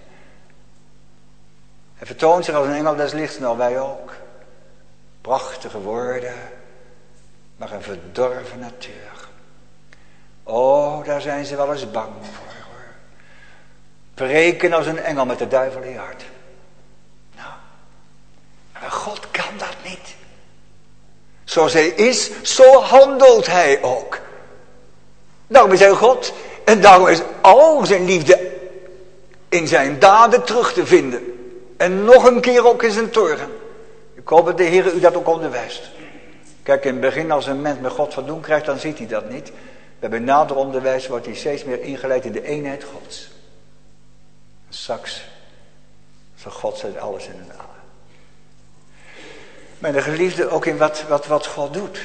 Hij vertoont zich als een engel des lichts, nou wij ook. Prachtige woorden, maar een verdorven natuur. Oh, daar zijn ze wel eens bang voor, hoor. Preken als een engel met de duivel in je hart. Nou, maar God kan dat niet. Zoals hij is, zo handelt hij ook. Daarom is hij God. En daarom is al zijn liefde in zijn daden terug te vinden. En nog een keer ook in zijn toorn. Ik hoop dat de Heer u dat ook onderwijst. Kijk, in het begin als een mens met God van doen krijgt, dan ziet hij dat niet. Bij nader onderwijs wordt hij steeds meer ingeleid in de eenheid Gods. En straks zal God zet alles in een allen. Maar de geliefde ook in wat God doet.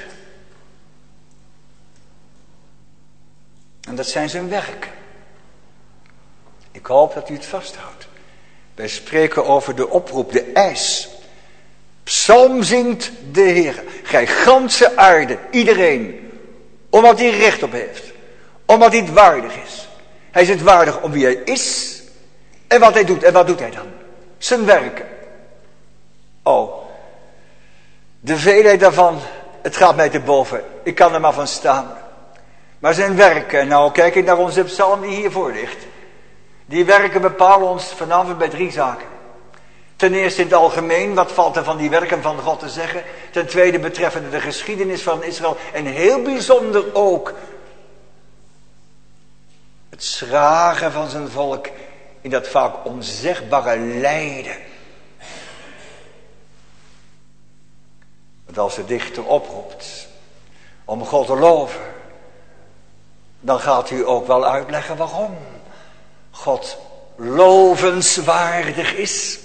En dat zijn zijn werken. Ik hoop dat u het vasthoudt. Wij spreken over de oproep, de eis. Psalm zingt de Heer. Gij ganse aarde, iedereen. Omdat hij recht op heeft. Omdat hij het waardig is. Hij is het waardig om wie hij is. En wat hij doet. En wat doet hij dan? Zijn werken. Oh. De veelheid daarvan. Het gaat mij te boven. Ik kan er maar van staan. Maar zijn werken. Nou kijk ik naar onze psalm die hiervoor ligt. Die werken bepalen ons vanavond bij 3 zaken. Ten eerste in het algemeen, wat valt er van die werken van God te zeggen? Ten tweede betreffende de geschiedenis van Israël. En heel bijzonder ook het schragen van zijn volk in dat vaak onzegbare lijden. Want als de dichter oproept om God te loven, dan gaat u ook wel uitleggen waarom God lovenswaardig is.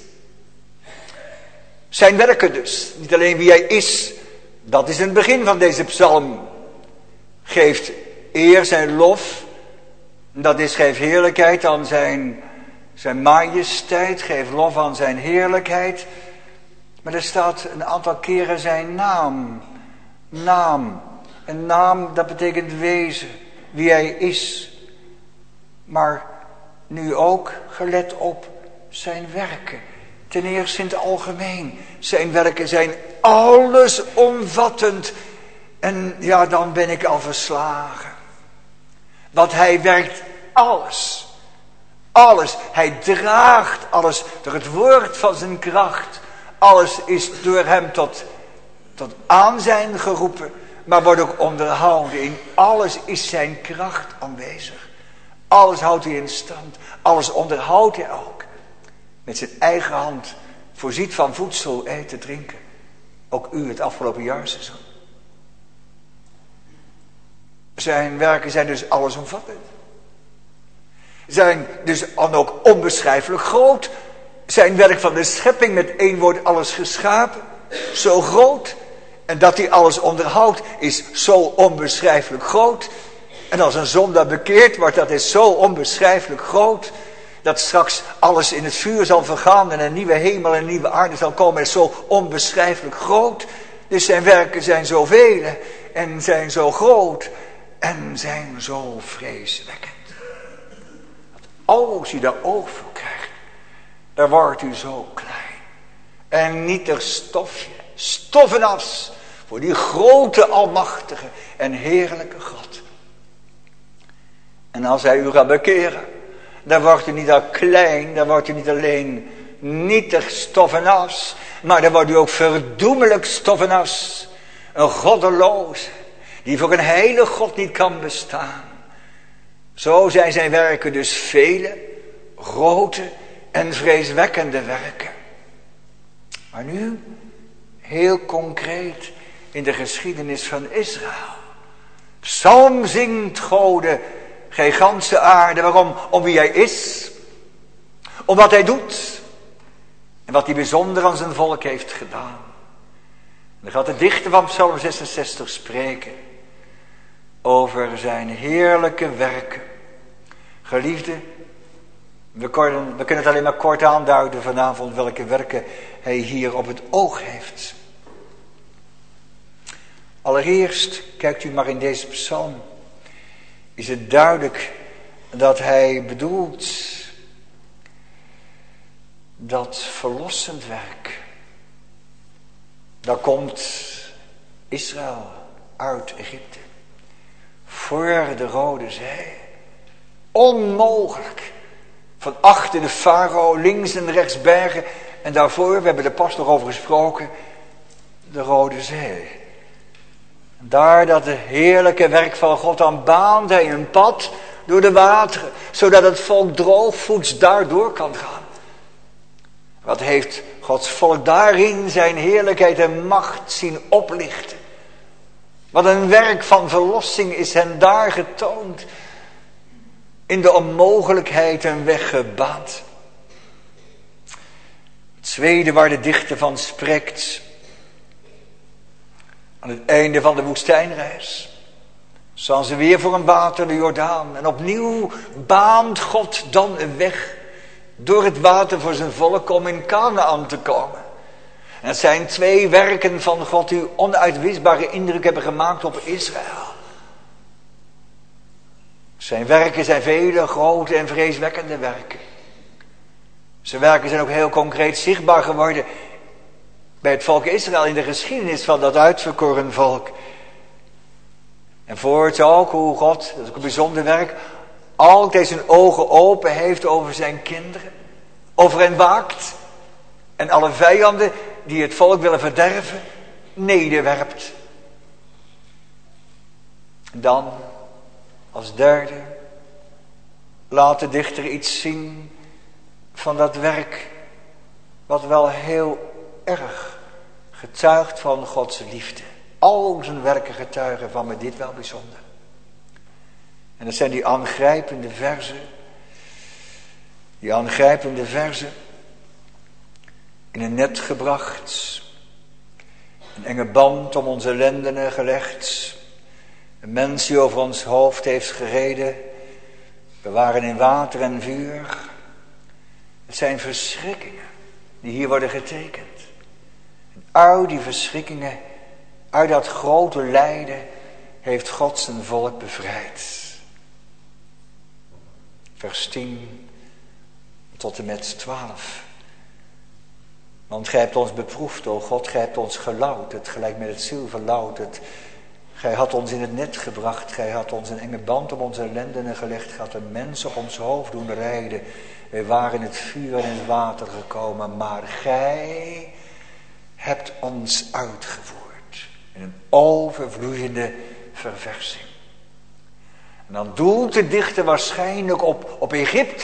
Zijn werken dus, niet alleen wie hij is, dat is het begin van deze psalm. Geeft eer zijn lof, dat is geeft heerlijkheid aan zijn majesteit, geeft lof aan zijn heerlijkheid. Maar er staat een aantal keren zijn naam. Naam. En naam, dat betekent wezen, wie hij is. Maar nu ook gelet op zijn werken. Ten eerste in het algemeen. Zijn werken zijn allesomvattend. En ja, dan ben ik al verslagen. Want hij werkt alles. Alles. Hij draagt alles door het woord van zijn kracht. Alles is door hem tot aanzijn geroepen. Maar wordt ook onderhouden. In alles is zijn kracht aanwezig. Alles houdt hij in stand. Alles onderhoudt hij ook. Met zijn eigen hand voorziet van voedsel, eten, drinken. Ook u het afgelopen jaarseizoen. Zijn werken zijn dus allesomvattend. Zijn dus dan ook onbeschrijfelijk groot. Zijn werk van de schepping met 1 woord alles geschapen. Zo groot. En dat hij alles onderhoudt is zo onbeschrijfelijk groot. En als een zondaar bekeerd wordt, dat is zo onbeschrijfelijk groot. Dat straks alles in het vuur zal vergaan en een nieuwe hemel en een nieuwe aarde zal komen, is zo onbeschrijfelijk groot. Dus zijn werken zijn zoveel en zijn zo groot en zijn zo vreeswekkend. Als u daar oog voor krijgt, dan wordt u zo klein. En nietig stofje, stof en as voor die grote, almachtige en heerlijke God. En als hij u gaat bekeren, dan wordt u niet al klein, dan wordt u niet alleen nietig stof en as, maar dan wordt u ook verdoemelijk stof en as. Een goddeloze, die voor een heilige God niet kan bestaan. Zo zijn zijn werken dus vele, grote en vreeswekkende werken. Maar nu, heel concreet, in de geschiedenis van Israël. Psalm zingt Gode, gij ganse aarde. Waarom? Om wie hij is. Om wat hij doet. En wat hij bijzonder aan zijn volk heeft gedaan. En dan gaat de dichter van Psalm 66 spreken over zijn heerlijke werken. Geliefde, we kunnen het alleen maar kort aanduiden vanavond welke werken hij hier op het oog heeft. Allereerst, kijkt u maar in deze psalm, is het duidelijk dat hij bedoelt dat verlossend werk. Daar komt Israël uit Egypte, voor de Rode Zee. Onmogelijk. Van achter de farao, links en rechts bergen. En daarvoor, we hebben er pas nog over gesproken, de Rode Zee. Daar dat de heerlijke werk van God aan baande hij een pad door de wateren, zodat het volk droogvoets daardoor kan gaan. Wat heeft Gods volk daarin zijn heerlijkheid en macht zien oplichten. Wat een werk van verlossing is hen daar getoond. In de onmogelijkheid een weg gebaand. Het tweede waar de dichter van spreekt. Aan het einde van de woestijnreis. Staan ze weer voor een water de Jordaan. En opnieuw baant God dan een weg. Door het water voor zijn volk om in Kanaän te komen. En het zijn twee werken van God die onuitwisbare indruk hebben gemaakt op Israël. Zijn werken zijn vele grote en vreeswekkende werken. Zijn werken zijn ook heel concreet zichtbaar geworden bij het volk Israël in de geschiedenis van dat uitverkoren volk. En voorts ook hoe God, dat is ook een bijzonder werk, altijd zijn ogen open heeft over zijn kinderen. Over hen waakt. En alle vijanden die het volk willen verderven, nederwerpt. En dan, als derde, laat de dichter iets zien van dat werk wat wel heel erg getuigt van Gods liefde. Al zijn werken getuigen van, maar dit wel bijzonder. En dat zijn die aangrijpende verzen. Die aangrijpende verzen. In een net gebracht. Een enge band om onze lendenen gelegd. Een mens die over ons hoofd heeft gereden. We waren in water en vuur. Het zijn verschrikkingen die hier worden getekend. En uit die verschrikkingen, uit dat grote lijden, heeft God zijn volk bevrijd. Vers 10 tot en met 12. Want gij hebt ons beproefd, o God, gij hebt ons gelouterd, gelijk met het zilverlouterd. Gij had ons in het net gebracht, gij had ons een enge band om onze lendenen gelegd, gij had een mens op ons hoofd doen rijden. Wij waren in het vuur en in het water gekomen, maar gij hebt ons uitgevoerd in een overvloeiende verversing. En dan doelt de dichter waarschijnlijk op Egypte.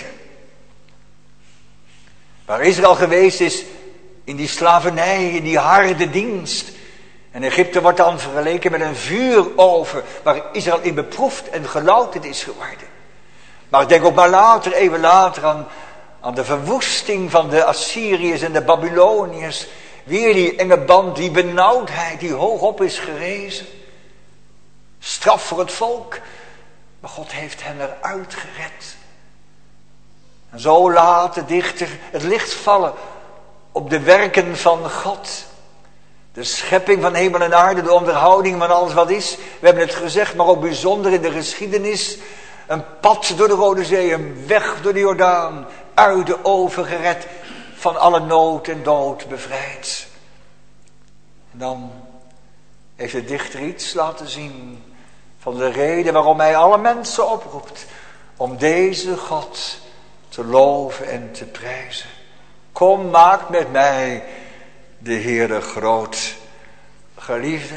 Waar Israël geweest is in die slavernij, in die harde dienst. En Egypte wordt dan vergeleken met een vuuroven waar Israël in beproefd en gelouterd is geworden. Maar ik denk ook maar later, even later, aan de verwoesting van de Assyriërs en de Babyloniërs. Weer die enge band, die benauwdheid die hoog op is gerezen. Straf voor het volk. Maar God heeft hen eruit gered. En zo laat de dichter het licht vallen op de werken van God. De schepping van hemel en aarde, de onderhouding van alles wat is. We hebben het gezegd, maar ook bijzonder in de geschiedenis. Een pad door de Rode Zee, een weg door de Jordaan. Uit de oven gered, van alle nood en dood bevrijd. En dan heeft de dichter iets laten zien van de reden waarom hij alle mensen oproept. Om deze God te loven en te prijzen. Kom, maak met mij de Heere groot. Geliefde,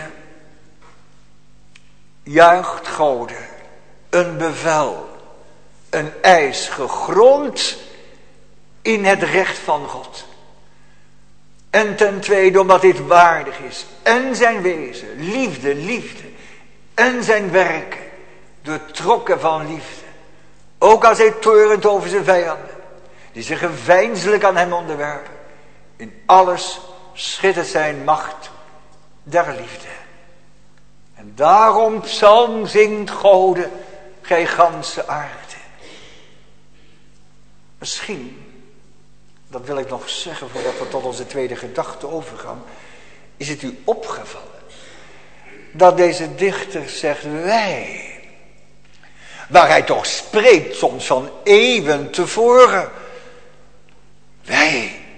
juicht Gode, een bevel, een eis gegrond in het recht van God. En ten tweede omdat dit waardig is. En zijn wezen, liefde. En zijn werken, doortrokken van liefde. Ook als hij toornt over zijn vijanden. Die zich geveinselijk aan hem onderwerpen. In alles schittert zijn macht der liefde. En daarom psalm zingt Gode, gij ganse aarde. Misschien, dat wil ik nog zeggen voordat we tot onze tweede gedachte overgaan, is het u opgevallen dat deze dichter zegt wij, waar hij toch spreekt soms van eeuwen tevoren. Wij.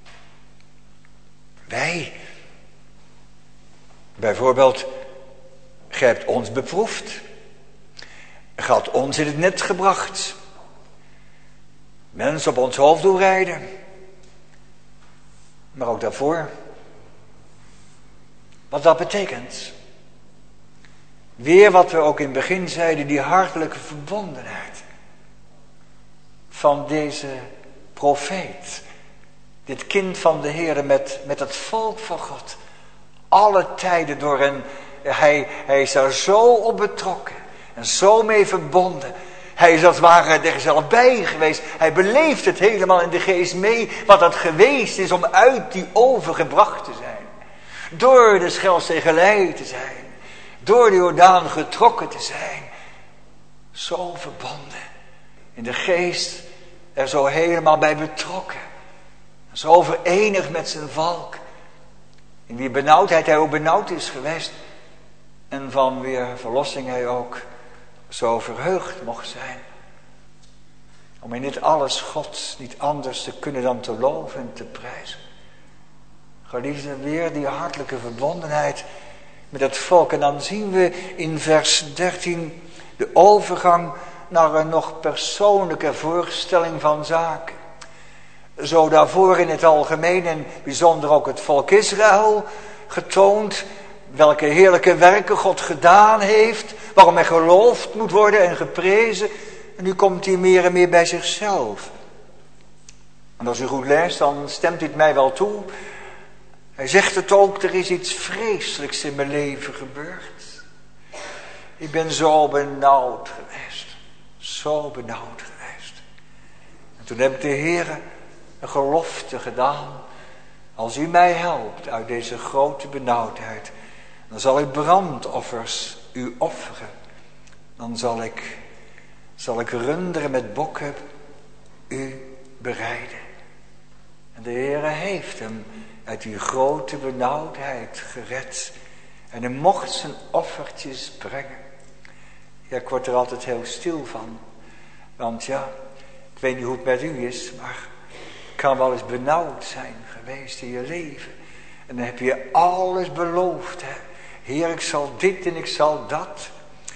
Bijvoorbeeld, gij hebt ons beproefd. Gij had ons in het net gebracht. Mensen op ons hoofd doen rijden. Maar ook daarvoor. Wat dat betekent. Weer wat we ook in het begin zeiden, die hartelijke verbondenheid van deze profeet. Dit kind van de Heere met het volk van God. Alle tijden door en hij is daar zo op betrokken en zo mee verbonden. Hij is als het ware er zelf bij geweest. Hij beleeft het helemaal in de geest mee wat het geweest is om uit die oven gebracht te zijn. Door de Schelzee geleid te zijn. Door de Jordaan getrokken te zijn. Zo verbonden. In de geest er zo helemaal bij betrokken. Zo verenigd met zijn volk. In wie benauwdheid hij ook benauwd is geweest. En van weer verlossing hij ook zo verheugd mocht zijn. Om in dit alles God niet anders te kunnen dan te loven en te prijzen. Geliefden, weer die hartelijke verbondenheid met het volk. En dan zien we in vers 13 de overgang naar een nog persoonlijke voorstelling van zaken. Zo daarvoor in het algemeen en bijzonder ook het volk Israël getoond welke heerlijke werken God gedaan heeft, waarom hij geloofd moet worden en geprezen. En nu komt hij meer en meer bij zichzelf. En als u goed leest, dan stemt dit mij wel toe. Hij zegt het ook, er is iets vreselijks in mijn leven gebeurd. Ik ben zo benauwd geweest. Zo benauwd geweest. En toen heb ik de Heere een gelofte gedaan. Als u mij helpt uit deze grote benauwdheid, dan zal ik brandoffers u offeren. Dan zal ik runderen met bokken u bereiden. En de Heere heeft hem uit die grote benauwdheid gered. En hij mocht zijn offertjes brengen. Ja, ik word er altijd heel stil van. Want ja, ik weet niet hoe het met u is, maar ik kan wel eens benauwd zijn geweest in je leven. En dan heb je alles beloofd. Hè? Heer, ik zal dit en ik zal dat.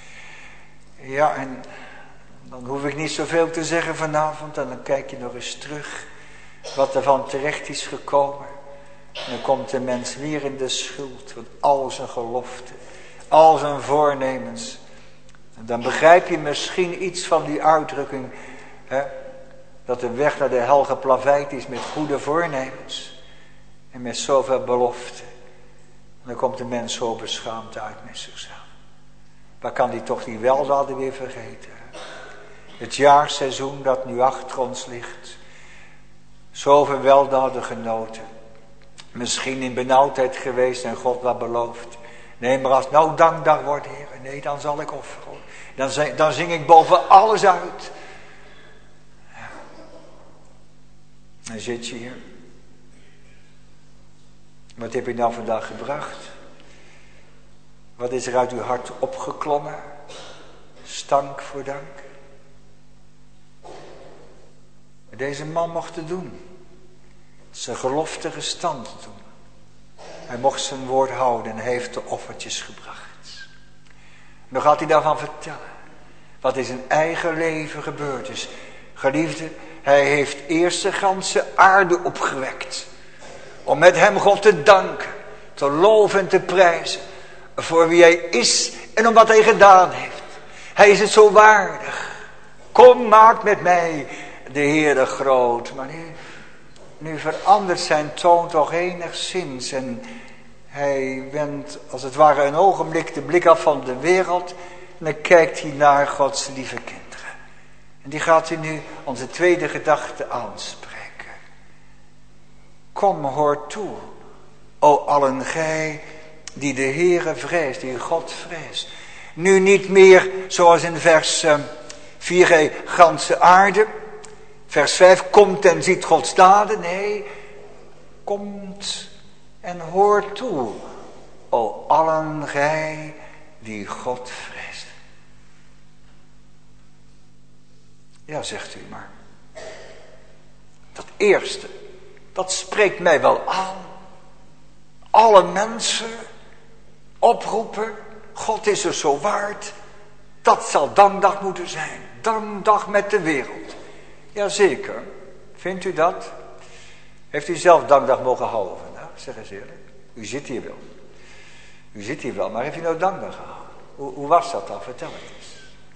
Ja, en dan hoef ik niet zoveel te zeggen vanavond. En dan kijk je nog eens terug wat er van terecht is gekomen. En dan komt de mens weer in de schuld van al zijn geloften, al zijn voornemens. En dan begrijp je misschien iets van die uitdrukking, hè, dat de weg naar de hel geplaveid is met goede voornemens en met zoveel beloften. En dan komt de mens zo beschaamd uit met zichzelf. Waar kan hij toch die weldaden weer vergeten? Het jaarseizoen dat nu achter ons ligt. Zoveel weldaden genoten. Misschien in benauwdheid geweest en God wat beloofd. Nee, maar als het nou dankdag wordt, Heer, nee, dan zal ik offeren. Dan zing ik boven alles uit. Ja. Dan zit je hier. Wat heb je nou vandaag gebracht? Wat is er uit uw hart opgeklommen? Stank voor dank. Deze man mocht het doen. Zijn gelofte gestand doen. Hij mocht zijn woord houden en heeft de offertjes gebracht. En dan gaat hij daarvan vertellen. Wat in zijn eigen leven gebeurd is. Geliefde, hij heeft eerst de ganse aarde opgewekt. Om met hem God te danken. Te loven en te prijzen. Voor wie hij is en om wat hij gedaan heeft. Hij is het zo waardig. Kom, maak met mij de Heere groot. Maar nu verandert zijn toon toch enigszins. En hij wendt als het ware een ogenblik de blik af van de wereld. En dan kijkt hij naar Gods lieve kinderen. En die gaat hij nu onze tweede gedachte aanspreken. Kom, hoor toe, o allen gij die de Heere vreest, die God vreest. Nu niet meer zoals in vers 4, ganse aarde. Vers 5, komt en ziet Gods daden. Nee, komt en hoort toe. O allen gij die God vreest. Ja, zegt u maar. Dat eerste, dat spreekt mij wel aan. Alle mensen oproepen, God is er zo waard. Dat zal dankdag moeten zijn. Dankdag met de wereld. Jazeker. Vindt u dat? Heeft u zelf dankdag mogen houden vandaag? Zeg eens eerlijk. U zit hier wel. U zit hier wel, maar heeft u nou dankdag gehouden? Hoe was dat dan? Vertel het eens.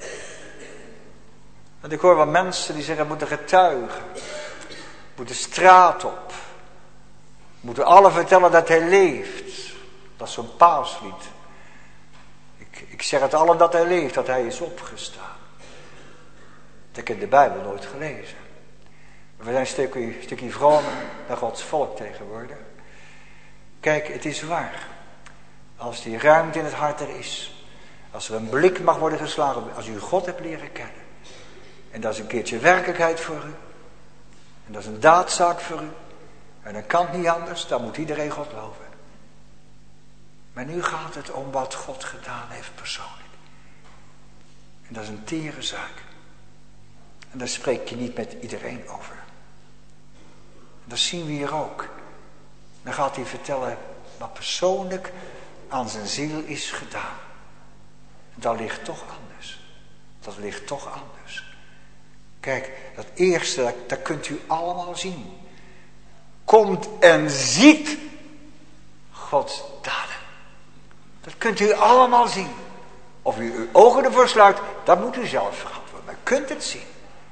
Want ik hoor wel mensen die zeggen, moeten getuigen. Moeten straat op. Moeten alle vertellen dat hij leeft. Dat is zo'n paaslied. Ik zeg het allen dat hij leeft, dat hij is opgestaan. Ik heb de Bijbel nooit gelezen. We zijn een stukje vromer dan Gods volk tegenwoordig. Kijk, het is waar. Als die ruimte in het hart er is. Als er een blik mag worden geslagen. Als u God hebt leren kennen. En dat is een keertje werkelijkheid voor u. En dat is een daadzaak voor u. En dan kan het niet anders. Dan moet iedereen God loven. Maar nu gaat het om wat God gedaan heeft persoonlijk. En dat is een tere zaak. En daar spreek je niet met iedereen over. En dat zien we hier ook. Dan gaat hij vertellen wat persoonlijk aan zijn ziel is gedaan. Dat ligt toch anders. Dat ligt toch anders. Kijk, dat eerste, dat kunt u allemaal zien. Komt en ziet Gods daden. Dat kunt u allemaal zien. Of u uw ogen ervoor sluit, dat moet u zelf verantwoorden. Maar u kunt het zien.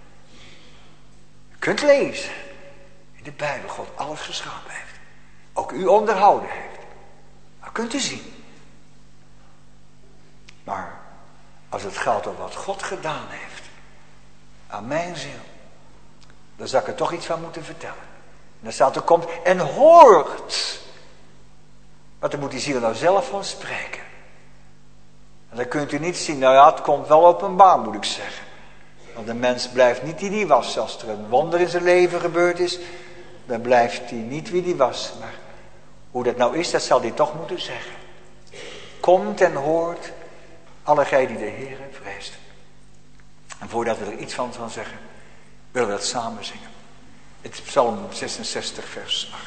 U kunt lezen. In de Bijbel God alles geschapen heeft. Ook u onderhouden heeft. Dat kunt u zien. Maar als het gaat om wat God gedaan heeft. Aan mijn ziel. Dan zou ik er toch iets van moeten vertellen. En dan staat er komt en hoort. Want dan moet die ziel nou zelf van spreken. En dan kunt u niet zien. Nou ja, het komt wel openbaar moet ik zeggen. Want de mens blijft niet wie die was. Als er een wonder in zijn leven gebeurd is. Dan blijft hij niet wie die was. Maar hoe dat nou is, dat zal hij toch moeten zeggen. Komt en hoort. Alle gij die de Heere vreest. En voordat we er iets van gaan zeggen. Willen we dat samen zingen. Het is Psalm 66 vers 8.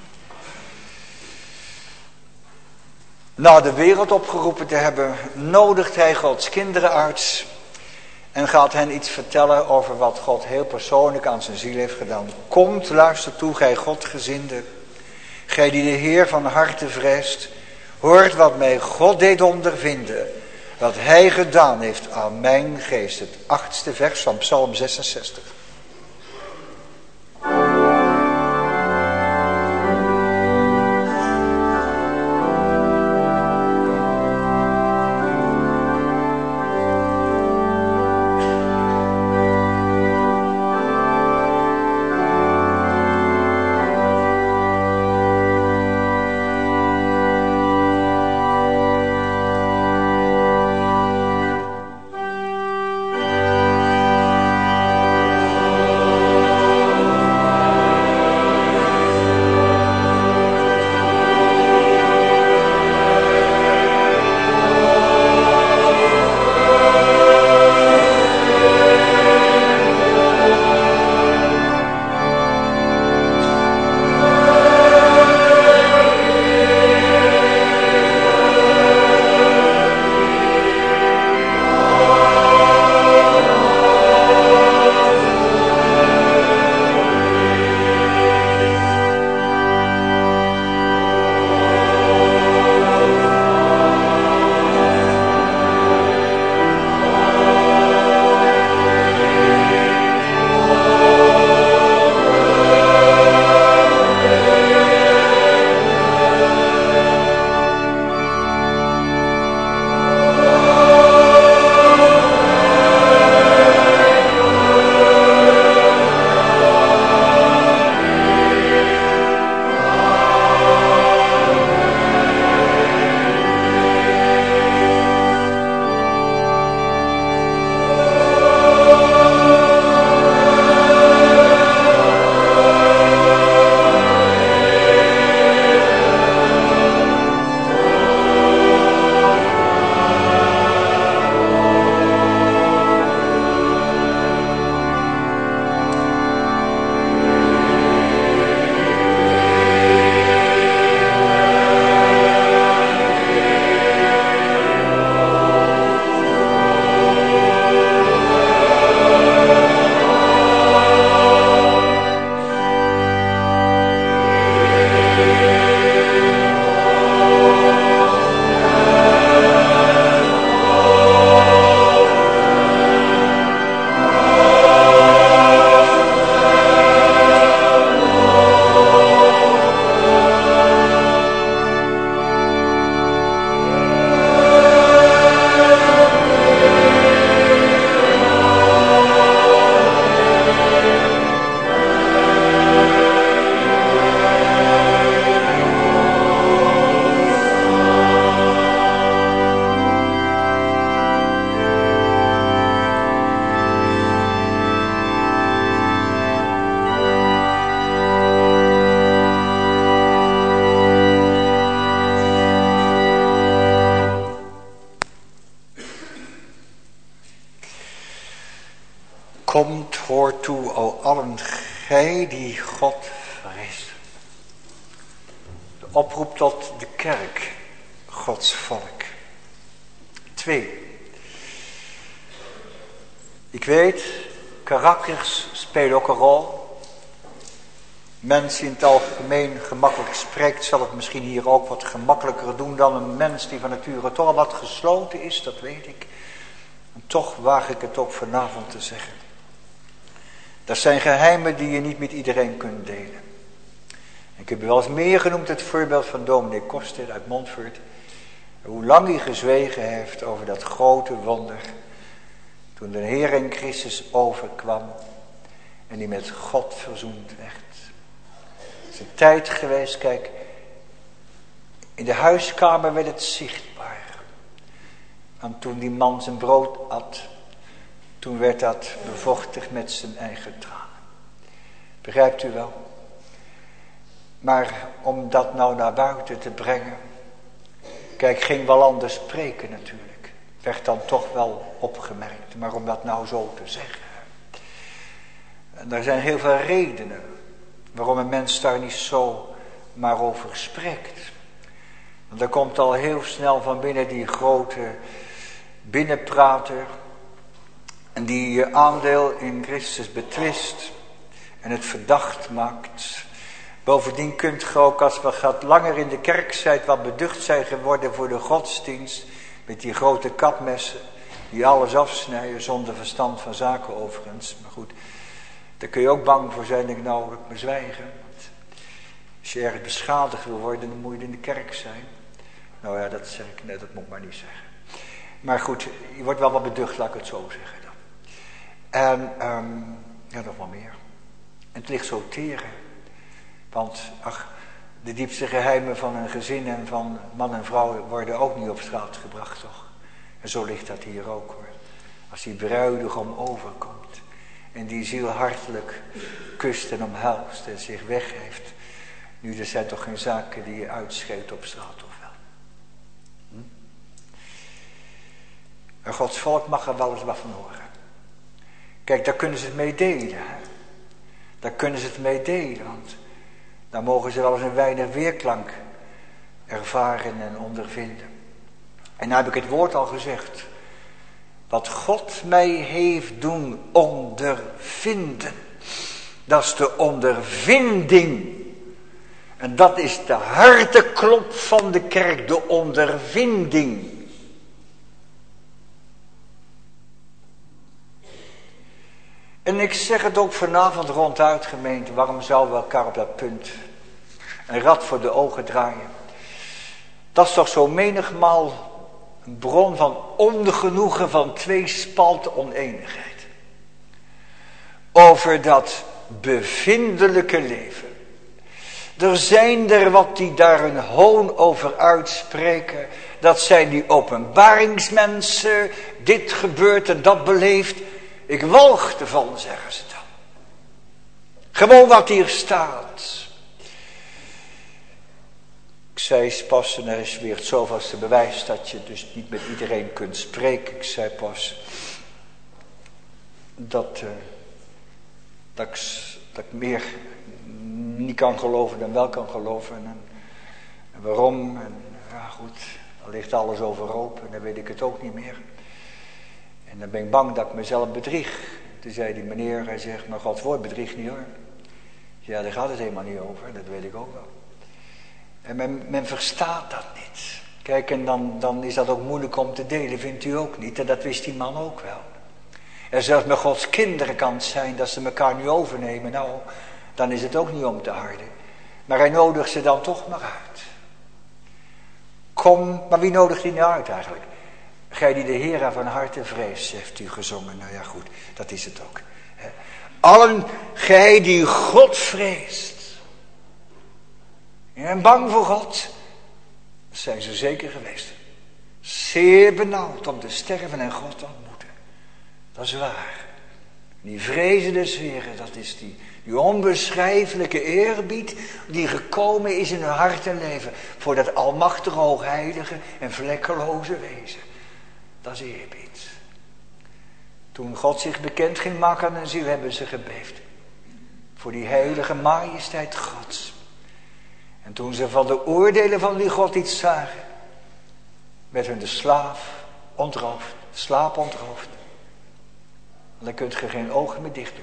Na de wereld opgeroepen te hebben, nodigt hij Gods kinderen uit en gaat hen iets vertellen over wat God heel persoonlijk aan zijn ziel heeft gedaan. Komt, luister toe, gij Godgezinde, gij die de Heer van harte vreest, hoort wat mij God deed ondervinden, wat hij gedaan heeft aan mijn geest. Het 8e vers van Psalm 66. Komt, hoort toe, o allen gij die God vreest. De oproep tot de kerk, Gods volk. 2. Ik weet, karakters spelen ook een rol. Mens die in het algemeen gemakkelijk spreekt, zal het misschien hier ook wat gemakkelijker doen dan een mens die van nature toch al wat gesloten is, dat weet ik. En toch waag ik het ook vanavond te zeggen. Dat zijn geheimen die je niet met iedereen kunt delen. Ik heb u wel eens meer genoemd het voorbeeld van dominee Koster uit Montfort. Hoe lang hij gezwegen heeft over dat grote wonder. Toen de Heer in Christus overkwam en die met God verzoend werd. Het is een tijd geweest, kijk, in de huiskamer werd het zichtbaar. En toen die man zijn brood at, toen werd dat bevochtigd met zijn eigen tranen. Begrijpt u wel? Maar om dat nou naar buiten te brengen, kijk, ging wel anders spreken natuurlijk. Werd dan toch wel opgemerkt, maar om dat nou zo te zeggen. En er zijn heel veel redenen waarom een mens daar niet zo maar over spreekt. Want er komt al heel snel van binnen die grote binnenprater. En die je aandeel in Christus betwist. En het verdacht maakt. Bovendien kunt je ook, als we gaat langer in de kerk zijn, wat beducht zijn geworden voor de godsdienst. Met die grote kapmessen. Die alles afsnijden zonder verstand van zaken overigens. Maar goed, daar kun je ook bang voor zijn. Ik nou, ik me zwijgen. Want als je ergens beschadigd wil worden, dan moet je in de kerk zijn. Nou ja, dat zeg ik net, dat moet ik maar niet zeggen. Maar goed, je wordt wel wat beducht, laat ik het zo zeggen dan. En, ja, nog wel meer. En het ligt zo tegen. Want, ach, de diepste geheimen van een gezin en van man en vrouw worden ook niet op straat gebracht, toch? En zo ligt dat hier ook, hoor. Als die bruidegom overkomt en die ziel hartelijk kust en omhelst en zich weggeeft. Nu, er zijn toch geen zaken die je uitschreeuwt op straat, of wel? En Gods volk mag er wel eens wat van horen. Kijk, daar kunnen ze het mee delen. Hè? Daar kunnen ze het mee delen, want daar mogen ze wel eens een weinig weerklank ervaren en ondervinden. En nou heb ik het woord al gezegd. Wat God mij heeft doen ondervinden. Dat is de ondervinding. En dat is de harteklop van de kerk, de ondervinding. En ik zeg het ook vanavond ronduit, gemeente, waarom zouden we elkaar op dat punt een rad voor de ogen draaien? Dat is toch zo menigmaal een bron van ongenoegen, van tweespalt, oneenigheid. Over dat bevindelijke leven. Er zijn er wat die daar een hoon over uitspreken. Dat zijn die openbaringsmensen. Dit gebeurt en dat beleeft. Ik walg ervan, zeggen ze dan. Gewoon wat hier staat. Ik zei pas, en er is weer het zoveelste bewijs dat je dus niet met iedereen kunt spreken. Ik zei pas dat ik meer niet kan geloven dan wel kan geloven. En waarom? En ja goed, dan ligt alles overhoop en dan weet ik het ook niet meer. En dan ben ik bang dat ik mezelf bedrieg. Toen zei die meneer, hij zegt, maar Gods woord bedriegt niet hoor. Ja, daar gaat het helemaal niet over, dat weet ik ook wel. En men verstaat dat niet. Kijk, en dan is dat ook moeilijk om te delen, vindt u ook niet? En dat wist die man ook wel. En zelfs met Gods kinderen kan het zijn dat ze elkaar nu overnemen. Nou, dan is het ook niet om te harden. Maar hij nodigt ze dan toch maar uit. Kom, maar wie nodigt hij nou uit eigenlijk? Gij die de Heere van harte vreest, heeft u gezongen. Nou ja, goed, dat is het ook. Allen gij die God vreest. En bang voor God, zijn ze zeker geweest. Zeer benauwd om te sterven en God te ontmoeten. Dat is waar. Die vrezen des Heeren, dat is die onbeschrijfelijke eerbied die gekomen is in hun hart en leven. Voor dat almachtige, hoogheilige en vlekkeloze wezen. Dat is eerbied. Toen God zich bekend ging maken aan een ziel, hebben ze gebeefd. Voor die heilige majesteit Gods. En toen ze van de oordelen van die God iets zagen, werd hun de slaap ontroofd. Dan kunt je geen ogen meer dicht doen.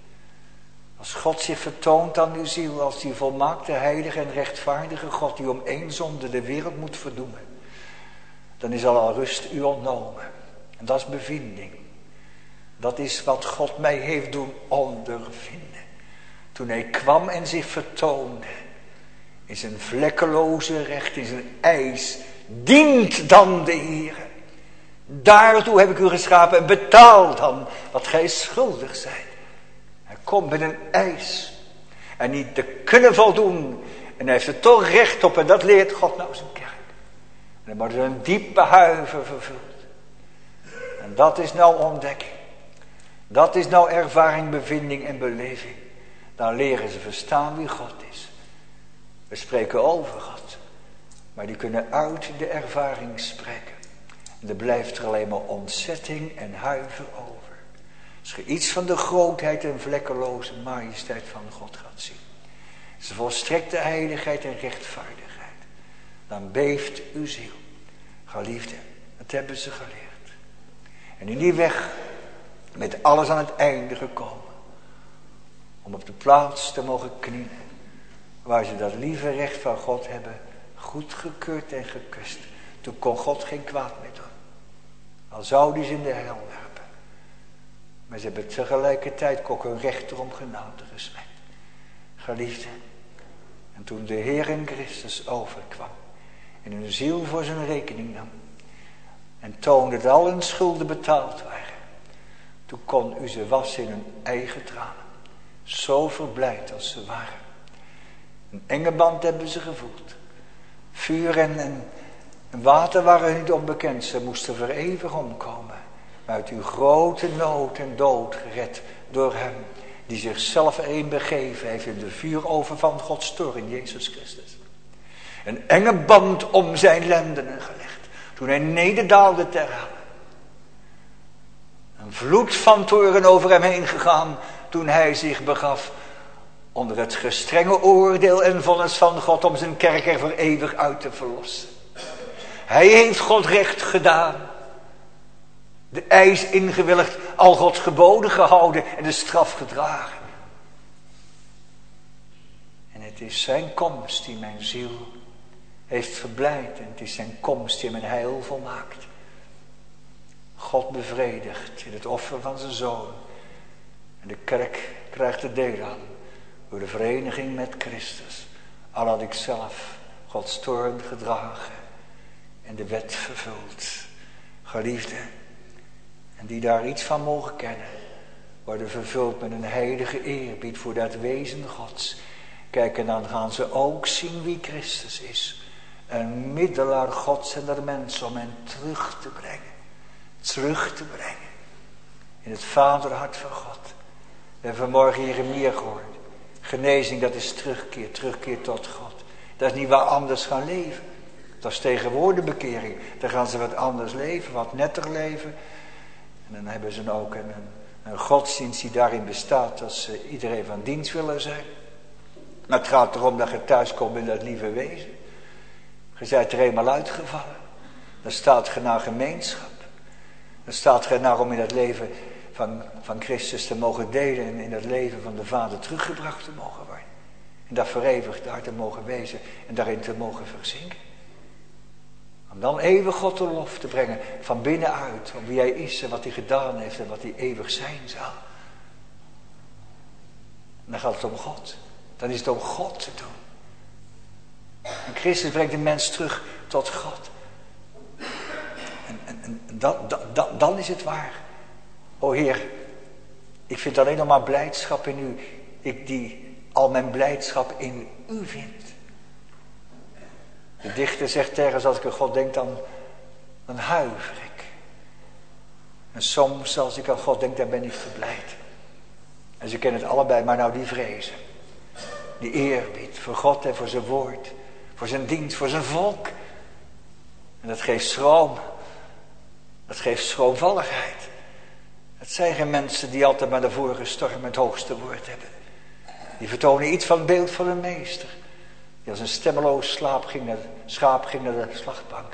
Als God zich vertoont aan uw ziel als die volmaakte, heilige en rechtvaardige God die om één zonde de wereld moet verdoemen, dan is al rust u ontnomen. En dat is bevinding. Dat is wat God mij heeft doen ondervinden. Toen hij kwam en zich vertoonde in zijn vlekkeloze recht, in zijn eis, dient dan de Heere. Daartoe heb ik u geschapen en betaal dan wat gij schuldig zijt. Hij komt met een eis en niet te kunnen voldoen. En hij heeft er toch recht op en dat leert God nou zijn kerk. En dan wordt er een diepe huiver vervuld. En dat is nou ontdekking. Dat is nou ervaring, bevinding en beleving. Dan leren ze verstaan wie God is. We spreken over God. Maar die kunnen uit de ervaring spreken. En er blijft er alleen maar ontzetting en huiver over. Als je iets van de grootheid en vlekkeloze majesteit van God gaat zien. Zijn volstrekte heiligheid en rechtvaardigheid. Dan beeft uw ziel. Geliefde, dat hebben ze geleerd. En in die weg met alles aan het einde gekomen. Om op de plaats te mogen knielen. Waar ze dat lieve recht van God hebben goedgekeurd en gekust. Toen kon God geen kwaad meer doen. Al zou die ze in de hel werpen. Maar ze hebben tegelijkertijd ook hun rechter om genade gesmeed. Geliefde. En toen de Heer in Christus overkwam. En hun ziel voor zijn rekening nam. En toonde dat al hun schulden betaald waren. Toen kon u ze wassen in hun eigen tranen. Zo verblijd als ze waren. Een enge band hebben ze gevoeld. Vuur en water waren niet onbekend. Ze moesten voor eeuwig omkomen. Maar uit uw grote nood en dood gered door hem. Die zichzelf erin begeven heeft in de vuuroven van Gods toorn, Jezus Christus. Een enge band om zijn lendenen gelegd. Toen hij nederdaalde ter hel. Een vloed van toorn over hem heen gegaan. Toen hij zich begaf onder het gestrenge oordeel en vonnis van God om zijn kerk er voor eeuwig uit te verlossen. Hij heeft God recht gedaan. De eis ingewilligd, al Gods geboden gehouden en de straf gedragen. En het is zijn komst die mijn ziel heeft verblijd. En het is zijn komst die mijn heil volmaakt. God bevredigt in het offer van zijn zoon. En de kerk krijgt er deel aan. Door de vereniging met Christus. Al had ik zelf Gods toorn gedragen. En de wet vervuld. Geliefde. En die daar iets van mogen kennen. Worden vervuld met een heilige eerbied voor dat wezen Gods. Kijk, en dan gaan ze ook zien wie Christus is. Een middelaar Gods en der mens om hen terug te brengen. Terug te brengen. In het vaderhart van God. We hebben vanmorgen Jeremia gehoord. Genezing, dat is terugkeer tot God. Dat is niet waar anders gaan leven. Dat is tegenwoordig bekering. Dan gaan ze wat anders leven, wat netter leven. En dan hebben ze ook een godsdienst die daarin bestaat dat ze iedereen van dienst willen zijn. Maar het gaat erom dat je thuis komt in dat lieve wezen. Je bent er eenmaal uitgevallen. Dan staat je naar gemeenschap. Dan staat je naar om in het leven van Christus te mogen delen. En in het leven van de Vader teruggebracht te mogen worden. En dat voor eeuwig daar te mogen wezen. En daarin te mogen verzinken. Om dan eeuwig God de lof te brengen van binnenuit. Om wie hij is en wat hij gedaan heeft en wat hij eeuwig zijn zal. En dan gaat het om God. Dan is het om God te doen. En Christus brengt de mens terug tot God. En dan is het waar. O Heer, ik vind alleen nog maar blijdschap in u. Ik die al mijn blijdschap in u vind. De dichter zegt ergens, als ik aan God denk, dan huiver ik. En soms als ik aan God denk, dan ben ik verblijd. En ze kennen het allebei, maar nou die vrezen. Die eerbied voor God en voor zijn woord. Voor zijn dienst, voor zijn volk. En dat geeft schroom. Dat geeft schroomvalligheid. Het zijn geen mensen die altijd maar de vorige storm het hoogste woord hebben. Die vertonen iets van het beeld van een meester. Die als een stemmeloos schaap ging naar de slachtbank.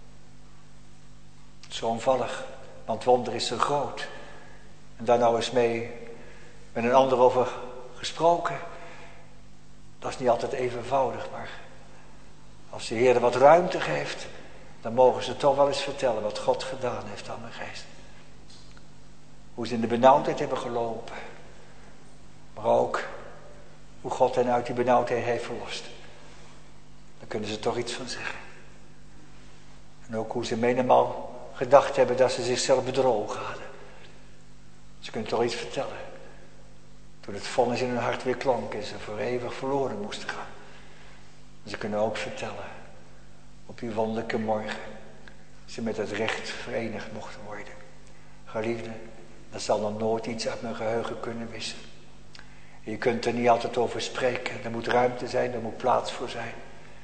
Zo onvallig, want wonder is zo groot. En daar nou eens mee met een ander over gesproken. Dat is niet altijd even eenvoudig, maar als de Heer er wat ruimte geeft, dan mogen ze toch wel eens vertellen wat God gedaan heeft aan mijn geest. Hoe ze in de benauwdheid hebben gelopen. Maar ook hoe God hen uit die benauwdheid heeft verlost. Daar kunnen ze toch iets van zeggen. En ook hoe ze menigmaal gedacht hebben dat ze zichzelf bedrogen hadden. Ze kunnen toch iets vertellen. Toen het vonnis in hun hart weer klonk en ze voor eeuwig verloren moesten gaan. Ze kunnen ook vertellen. Op die wonderlijke morgen. Ze met het recht verenigd mochten worden. Geliefde, dat zal dan nooit iets uit mijn geheugen kunnen wissen. Je kunt er niet altijd over spreken. Er moet ruimte zijn, er moet plaats voor zijn.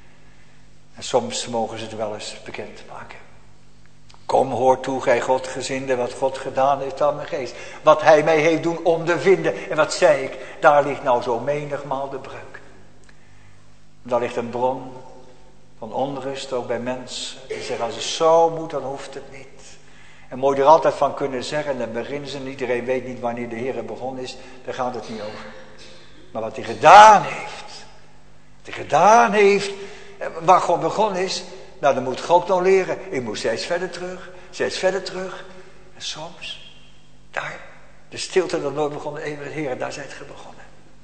En soms mogen ze het wel eens bekend maken. Kom, hoor toe, gij Godgezinde, wat God gedaan heeft aan mijn geest. Wat hij mij heeft doen ondervinden. En wat zei ik? Daar ligt nou zo menigmaal de breuk. Daar ligt een bron van onrust, ook bij mensen. Die zeggen, als het zo moet, dan hoeft het niet. En moet je er altijd van kunnen zeggen, en dan beginnen ze. Iedereen weet niet wanneer de Heer begonnen is. Daar gaat het niet over. Maar wat hij gedaan heeft. Wat hij gedaan heeft. Waar God begonnen is. Nou, dan moet God nog leren. Ik moet steeds verder terug. En soms, daar, de stilte dat nooit begonnen, eeuwige Heer, daar zijt ge begonnen.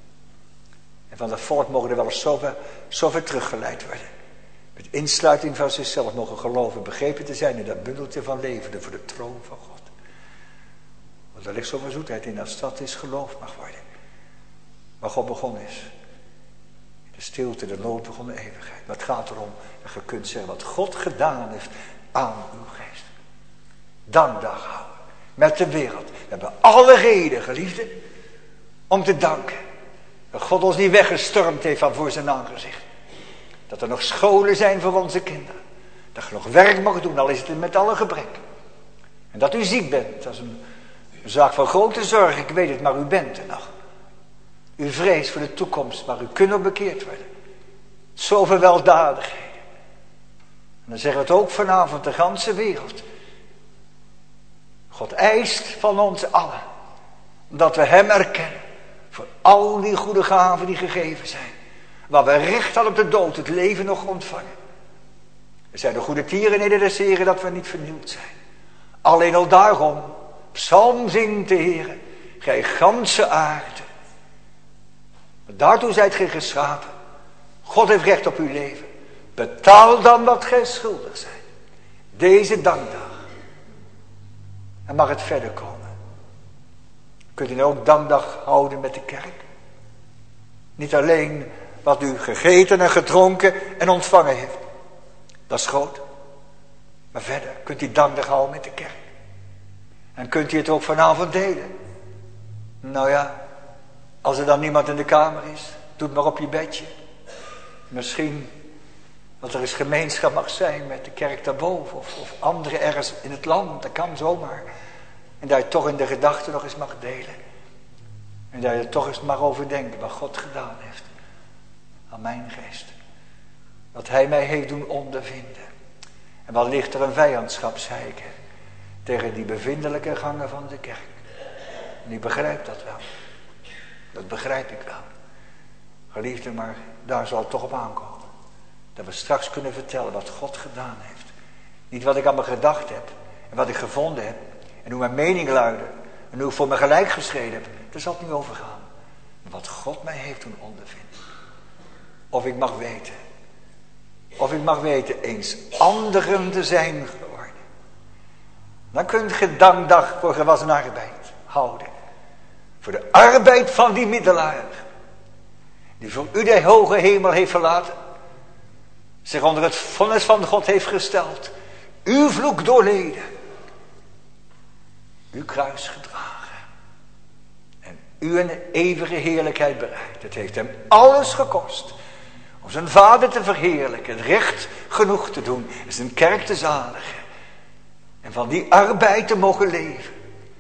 En van dat volk mogen er wel eens zo ver teruggeleid worden. Met insluiting van zichzelf mogen geloven, begrepen te zijn in dat bundeltje van leven voor de troon van God. Want er ligt zoveel zoetheid in als dat is geloofd mag worden. Waar God begonnen is. De stilte, de nooit begonnen eeuwigheid. Maar het gaat erom dat je kunt zeggen wat God gedaan heeft aan uw geest. Dankdag houden. Met de wereld. We hebben alle reden, geliefden, om te danken. Dat God ons niet weggestormd heeft van voor zijn aangezicht. Dat er nog scholen zijn voor onze kinderen. Dat je nog werk mag doen, al is het met alle gebrek. En dat u ziek bent, dat is een zaak van grote zorg. Ik weet het, maar u bent er nog. U vreest voor de toekomst, maar u kunt nog bekeerd worden. Zoveel weldadigheden. En dan zeggen we het ook vanavond, de ganse wereld. God eist van ons allen, dat we hem erkennen. Voor al die goede gaven die gegeven zijn. Waar we recht hadden op de dood, het leven nog ontvangen. Er zijn de goede tieren des Heren dat we niet vernieuwd zijn. Alleen al daarom, psalm zingt de Heer, gij ganse aarde. Daartoe zijt gij geschapen. God heeft recht op uw leven. Betaal dan wat gij schuldig zijt. Deze dankdag. En mag het verder komen. Kunt u ook dankdag houden met de kerk? Niet alleen wat u gegeten en gedronken en ontvangen heeft. Dat is groot. Maar verder kunt u dankdag houden met de kerk. En kunt u het ook vanavond delen. Nou ja, als er dan niemand in de kamer is, doe het maar op je bedje. Misschien dat er eens gemeenschap mag zijn met de kerk daarboven. Of anderen ergens in het land, dat kan zomaar. En dat je toch in de gedachten nog eens mag delen. En dat je er toch eens mag overdenken wat God gedaan heeft. Aan mijn geest. Wat hij mij heeft doen ondervinden. En wat ligt er een vijandschap, zei ik. Tegen die bevindelijke gangen van de kerk. En ik begrijp dat wel. Dat begrijp ik wel. Geliefde, maar daar zal het toch op aankomen. Dat we straks kunnen vertellen wat God gedaan heeft. Niet wat ik aan me gedacht heb. En wat ik gevonden heb. En hoe mijn mening luidde. En hoe ik voor me gelijk geschreven heb. Daar zal het niet over gaan. Maar wat God mij heeft doen ondervinden. Of ik mag weten eens anderen te zijn geworden. Dan kunt je dankdag voor gewassen arbeid houden. Voor de arbeid van die middelaar. Die voor u de hoge hemel heeft verlaten. Zich onder het vonnis van God heeft gesteld. Uw vloek doorleden. Uw kruis gedragen. En u een eeuwige heerlijkheid bereikt. Het heeft hem alles gekost. Om zijn vader te verheerlijken. Het recht genoeg te doen. Zijn kerk te zaligen. En van die arbeid te mogen leven.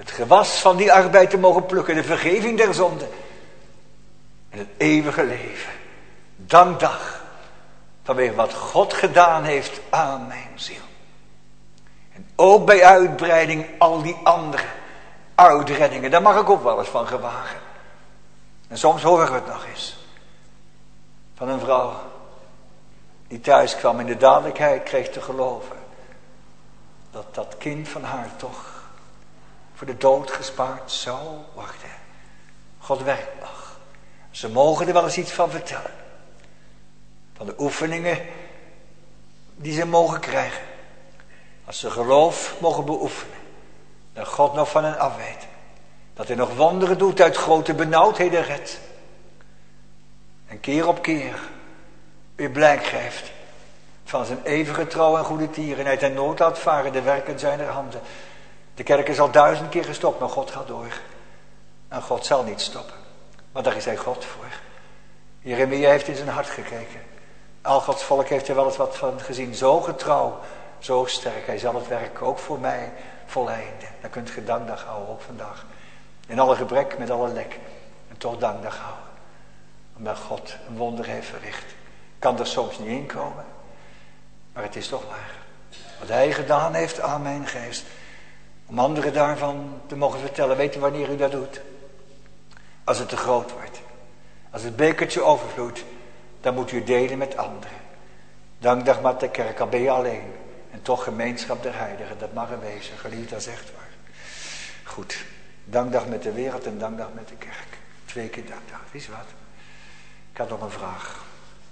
Het gewas van die arbeid te mogen plukken. De vergeving der zonde. En het eeuwige leven. Dankdag. Vanwege wat God gedaan heeft aan mijn ziel. En ook bij uitbreiding al die andere uitreddingen. Daar mag ik ook wel eens van gewagen. En soms horen we het nog eens. Van een vrouw die thuis kwam en de dadelijkheid kreeg te geloven. Dat dat kind van haar toch voor de dood gespaard zou worden. God werkt nog. Ze mogen er wel eens iets van vertellen. Van de oefeningen die ze mogen krijgen. Als ze geloof mogen beoefenen. Dat God nog van hen afweet. Dat hij nog wonderen doet uit grote benauwdheden redt. En keer op keer weer blijk geeft. Van zijn eeuwige trouw en goede tierenheid. En nooit laat varen de werken zijner handen. De kerk is al 1000 keer gestopt, maar God gaat door. En God zal niet stoppen. Maar daar is hij God voor. Jeremia heeft in zijn hart gekeken. Al Gods volk heeft er wel eens wat van gezien. Zo getrouw, zo sterk. Hij zal het werk ook voor mij voleinden. Dan kunt je dankdag houden, ook vandaag. In alle gebrek, met alle lek. En toch dankdag houden. Omdat God een wonder heeft verricht. Kan er soms niet in komen. Maar het is toch waar. Wat hij gedaan heeft aan mijn geest. Om anderen daarvan te mogen vertellen. Weet u wanneer u dat doet? Als het te groot wordt. Als het bekertje overvloeit. Dan moet u delen met anderen. Dankdag maar de kerk. Al ben je alleen. En toch gemeenschap der heiligen. Dat mag er wezen. Geliefd, dat is echt waar. Goed. Dankdag met de wereld en dankdag met de kerk. 2 keer dankdag. Is wat? Ik had nog een vraag.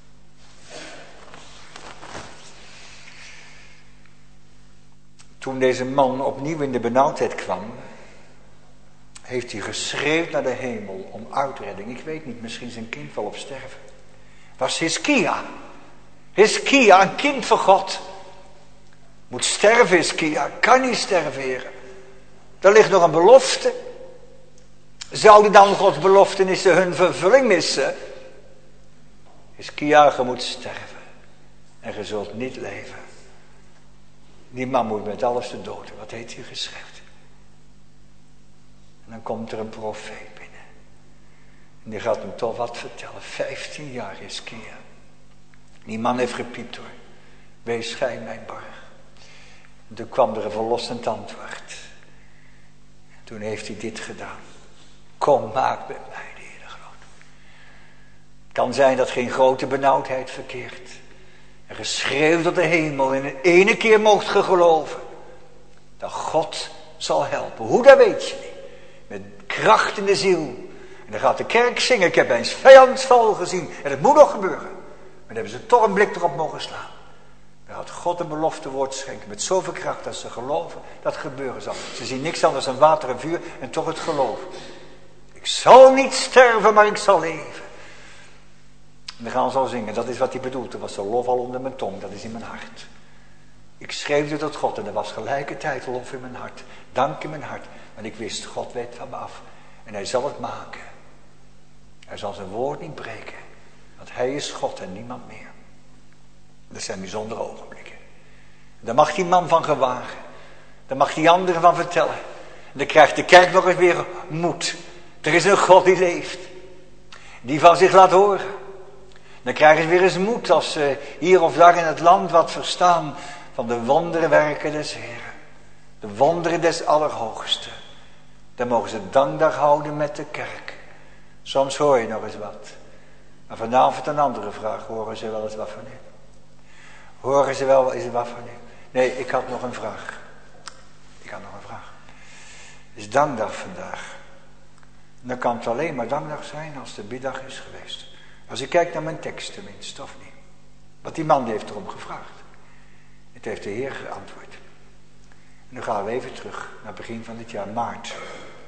Toen deze man opnieuw in de benauwdheid kwam, heeft hij geschreeuwd naar de hemel om uitredding. Ik weet niet, misschien zijn kind wel op sterven. Was Hiskia. Hiskia, een kind van God. Moet sterven, Hiskia. Kan niet sterven, heren. Daar ligt nog een belofte. Zouden dan Gods beloftenissen hun vervulling missen? Hiskia, je moet sterven. En je zult niet leven. Die man moet met alles te doden. Wat heeft hij geschreven? En dan komt er een profeet binnen. En die gaat hem toch wat vertellen. 15 jaar Hiskia. Die man heeft gepiept hoor. Wees gij mijn borg. En toen kwam er een verlossend antwoord. Toen heeft hij dit gedaan. Kom, maak met mij de Heer groot. Het kan zijn dat geen grote benauwdheid verkeert. En geschreeuwd tot de hemel. En in ene keer moogt ge geloven. Dat God zal helpen. Hoe, dat weet je niet. Met kracht in de ziel. En dan gaat de kerk zingen. Ik heb eens vijandsval gezien. En het moet nog gebeuren. Maar dan hebben ze toch een blik erop mogen slaan. Dan gaat God een belofte woord schenken. Met zoveel kracht dat ze geloven dat het gebeuren zal. Ze zien niks anders dan water en vuur. En toch het geloof. Ik zal niet sterven, maar ik zal leven. En dan gaan ze al zingen. Dat is wat hij bedoelt. Er was de lof al onder mijn tong. Dat is in mijn hart. Ik schreeuwde tot God. En er was gelijkertijd lof in mijn hart. Dank in mijn hart. Want ik wist, God weet van me af. En hij zal het maken. Hij zal zijn woord niet breken. Want hij is God en niemand meer. Dat zijn bijzondere ogenblikken. Daar mag die man van gewagen. Daar mag die anderen van vertellen. En dan krijgt de kerk nog eens weer moed. Er is een God die leeft. Die van zich laat horen. Dan krijgen ze weer eens moed als ze hier of daar in het land wat verstaan van de wonderwerken des Heren. De wonderen des Allerhoogsten. Dan mogen ze dankdag houden met de kerk. Soms hoor je nog eens wat. Maar vanavond een andere vraag. Horen ze wel eens wat van u? Horen ze wel eens wat van u? Nee, ik had nog een vraag. Het is dankdag vandaag. En dan kan het alleen maar dankdag zijn als de biddag is geweest. Als ik kijk naar mijn tekst tenminste, of niet. Want die man die heeft erom gevraagd. Het heeft de Heer geantwoord. En dan gaan we even terug naar het begin van dit jaar, maart. Dat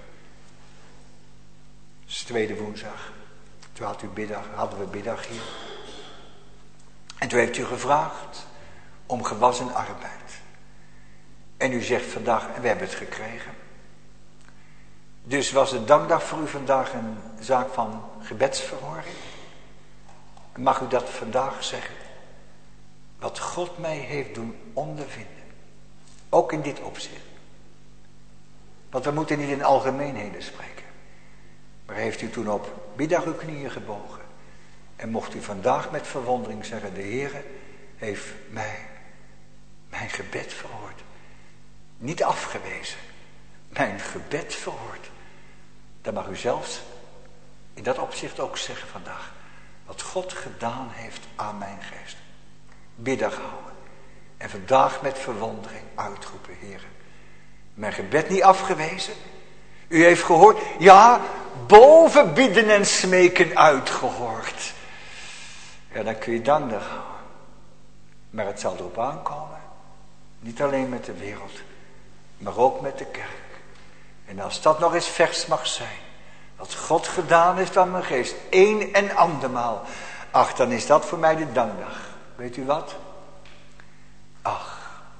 is de tweede woensdag. Toen hadden we biddag hier. En toen heeft u gevraagd om gewassen arbeid. En u zegt vandaag, en we hebben het gekregen. Dus was de dankdag voor u vandaag een zaak van gebedsverhoring? Mag u dat vandaag zeggen? Wat God mij heeft doen ondervinden. Ook in dit opzicht. Want we moeten niet in algemeenheden spreken. Maar heeft u toen op middag uw knieën gebogen. En mocht u vandaag met verwondering zeggen, de Heere heeft mijn gebed verhoord. Niet afgewezen. Mijn gebed verhoord. Dan mag u zelfs in dat opzicht ook zeggen vandaag. Wat God gedaan heeft aan mijn geest. Middag houden. En vandaag met verwondering uitroepen, Heere. Mijn gebed niet afgewezen. U heeft gehoord. Ja, boven bidden en smeken uitgehoord. Ja, dan kun je dankbaar houden. Maar het zal erop aankomen. Niet alleen met de wereld. Maar ook met de kerk. En als dat nog eens vers mag zijn. Wat God gedaan heeft aan mijn geest. Een en andermaal. Ach, dan is dat voor mij de dankdag. Weet u wat? Ach.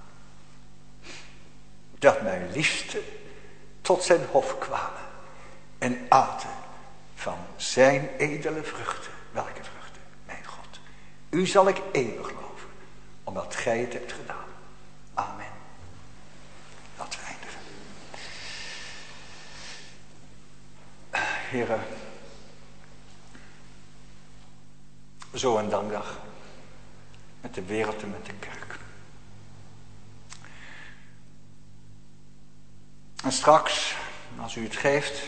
Dat mijn liefste tot zijn hof kwamen. En aten van zijn edele vruchten. Welke vruchten? Mijn God. U zal ik eeuwig loven. Omdat gij het hebt gedaan. Amen. Laten we eindigen. Heere. Zo een dankdag. Met de wereld en met de kerk. En straks, als u het geeft,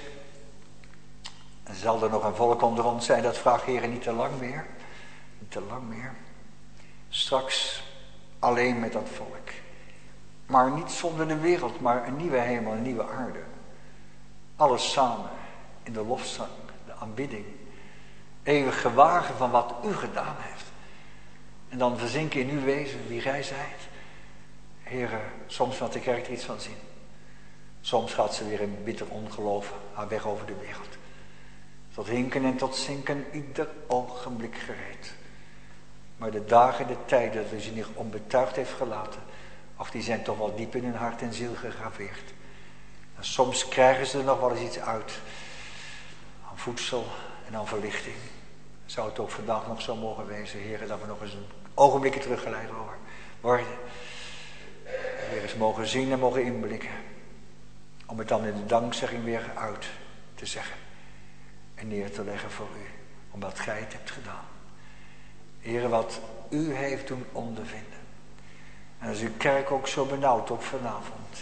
en zal er nog een volk onder ons zijn, dat vraagt Heere niet te lang meer. Niet te lang meer. Straks alleen met dat volk. Maar niet zonder de wereld, maar een nieuwe hemel, een nieuwe aarde. Alles samen in de lofzang, de aanbidding. Eeuwig gewagen van wat u gedaan heeft. En dan verzinken in uw wezen wie gij zijt. Heere, soms laat de kerk er iets van zien. Soms gaat ze weer in bitter ongeloof haar weg over de wereld. Tot hinken en tot zinken ieder ogenblik gereed. Maar de dagen, de tijden dat u ze niet onbetuigd heeft gelaten. Of die zijn toch wel diep in hun hart en ziel gegraveerd. En soms krijgen ze er nog wel eens iets uit. Aan voedsel en aan verlichting. Zou het ook vandaag nog zo mogen wezen, heren, dat we nog eens een ogenblikje teruggeleid worden. Weer eens mogen zien en mogen inblikken. Om het dan in de dankzegging weer uit te zeggen. En neer te leggen voor u. Omdat gij het hebt gedaan. Heren, wat u heeft doen ondervinden. En als uw kerk ook zo benauwd, ook vanavond.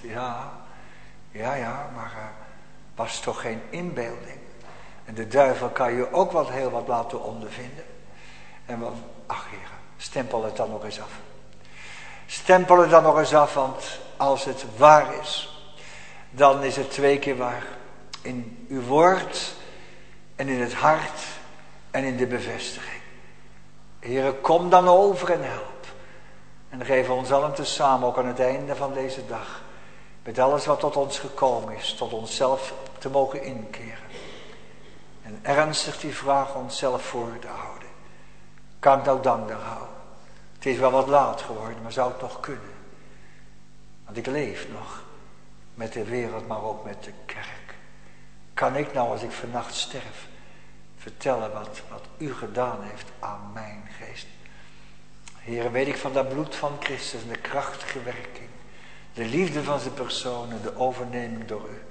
Ja, maar was toch geen inbeelding. En de duivel kan je ook wat heel wat laten ondervinden. En wat, ach heren, stempel het dan nog eens af. Stempel het dan nog eens af, want als het waar is, dan is het 2 keer waar. In uw woord en in het hart en in de bevestiging. Heere, kom dan over en help. En geef ons allen tezamen, ook aan het einde van deze dag, met alles wat tot ons gekomen is, tot onszelf te mogen inkeren. En ernstig die vraag onszelf voor te houden. Kan ik nou dankbaar houden? Het is wel wat laat geworden, maar zou het nog kunnen? Want ik leef nog met de wereld, maar ook met de kerk. Kan ik nou, als ik vannacht sterf, vertellen wat u gedaan heeft aan mijn geest? Heere, weet ik van dat bloed van Christus en de krachtige werking, de liefde van zijn persoon en de overneming door u.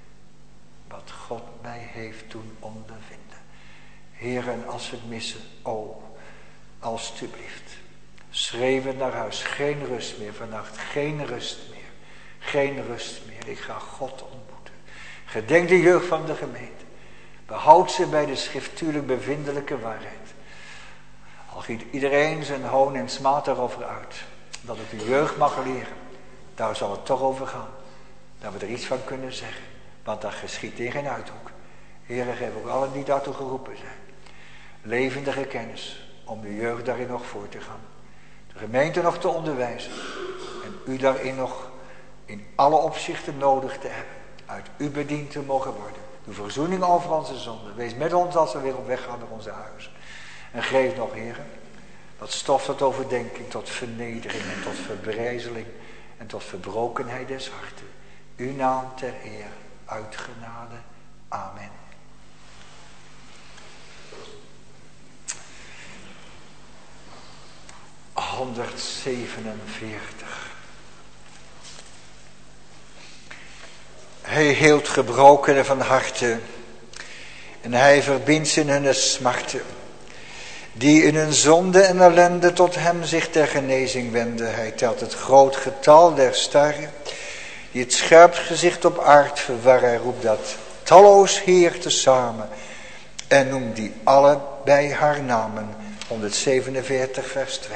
Wat God mij heeft doen ondervinden. Heere, en als we het missen, alstublieft. Schreeuwen naar huis, geen rust meer vannacht, geen rust meer. Geen rust meer, ik ga God ontmoeten. Gedenk de jeugd van de gemeente. Behoud ze bij de schriftuurlijk bevindelijke waarheid. Al giet iedereen zijn hoon en smaad erover uit. Dat het de jeugd mag leren. Daar zal het toch over gaan. Dat we er iets van kunnen zeggen. Want dat geschiet in geen uithoek. Heere, geef ook allen die daartoe geroepen zijn. Levendige kennis. Om de jeugd daarin nog voor te gaan. De gemeente nog te onderwijzen. En u daarin nog in alle opzichten nodig te hebben. Uit u bediend te mogen worden. De verzoening over onze zonden. Wees met ons als we weer op weg gaan naar onze huizen. En geef nog, heren, wat stof tot overdenking, tot vernedering en tot verbrijzeling en tot verbrokenheid des harten. Uw naam ter eer, uit genade. Amen. ...147. Hij heelt gebrokenen van harte en hij verbindt ze in hun smarten. Die in hun zonde en ellende tot hem zich ter genezing wenden. Hij telt het groot getal der sterren, die het scherpst gezicht op aard verwarren. Hij roept dat talloos Heer tezamen en noemt die alle bij haar namen. 147 vers 2.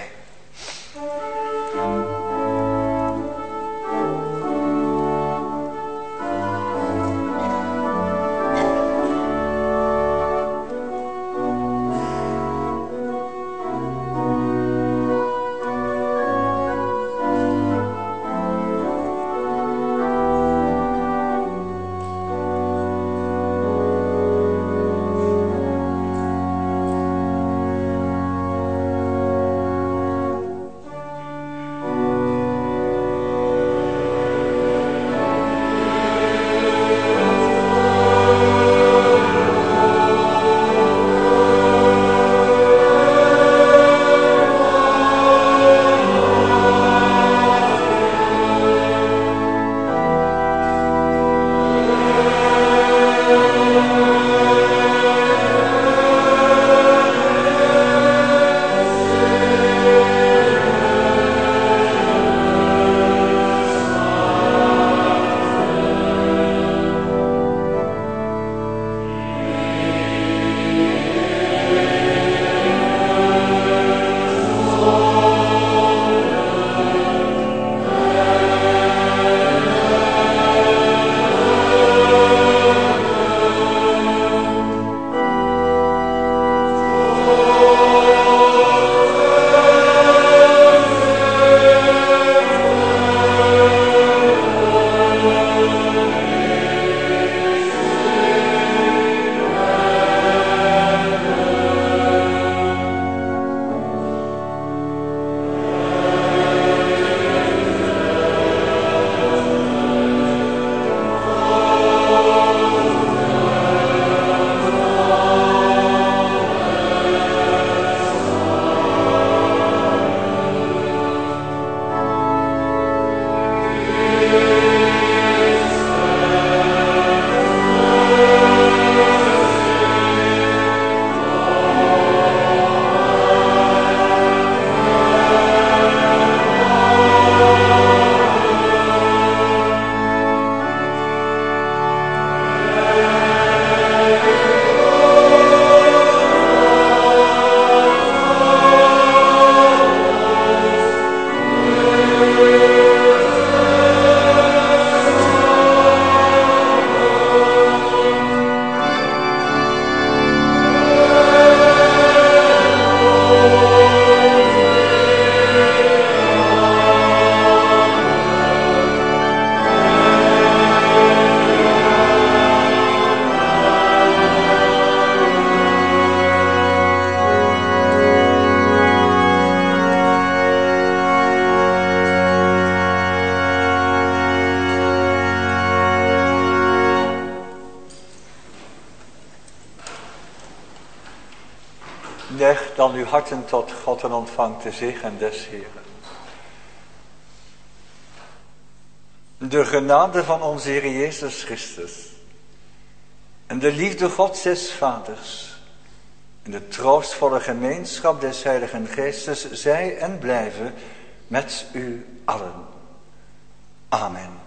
Leg dan uw harten tot God en ontvangt de zegen des Heeren. De genade van onze Heer Jezus Christus en de liefde Gods des Vaders en de troostvolle gemeenschap des Heiligen Geestes zij en blijven met u allen. Amen.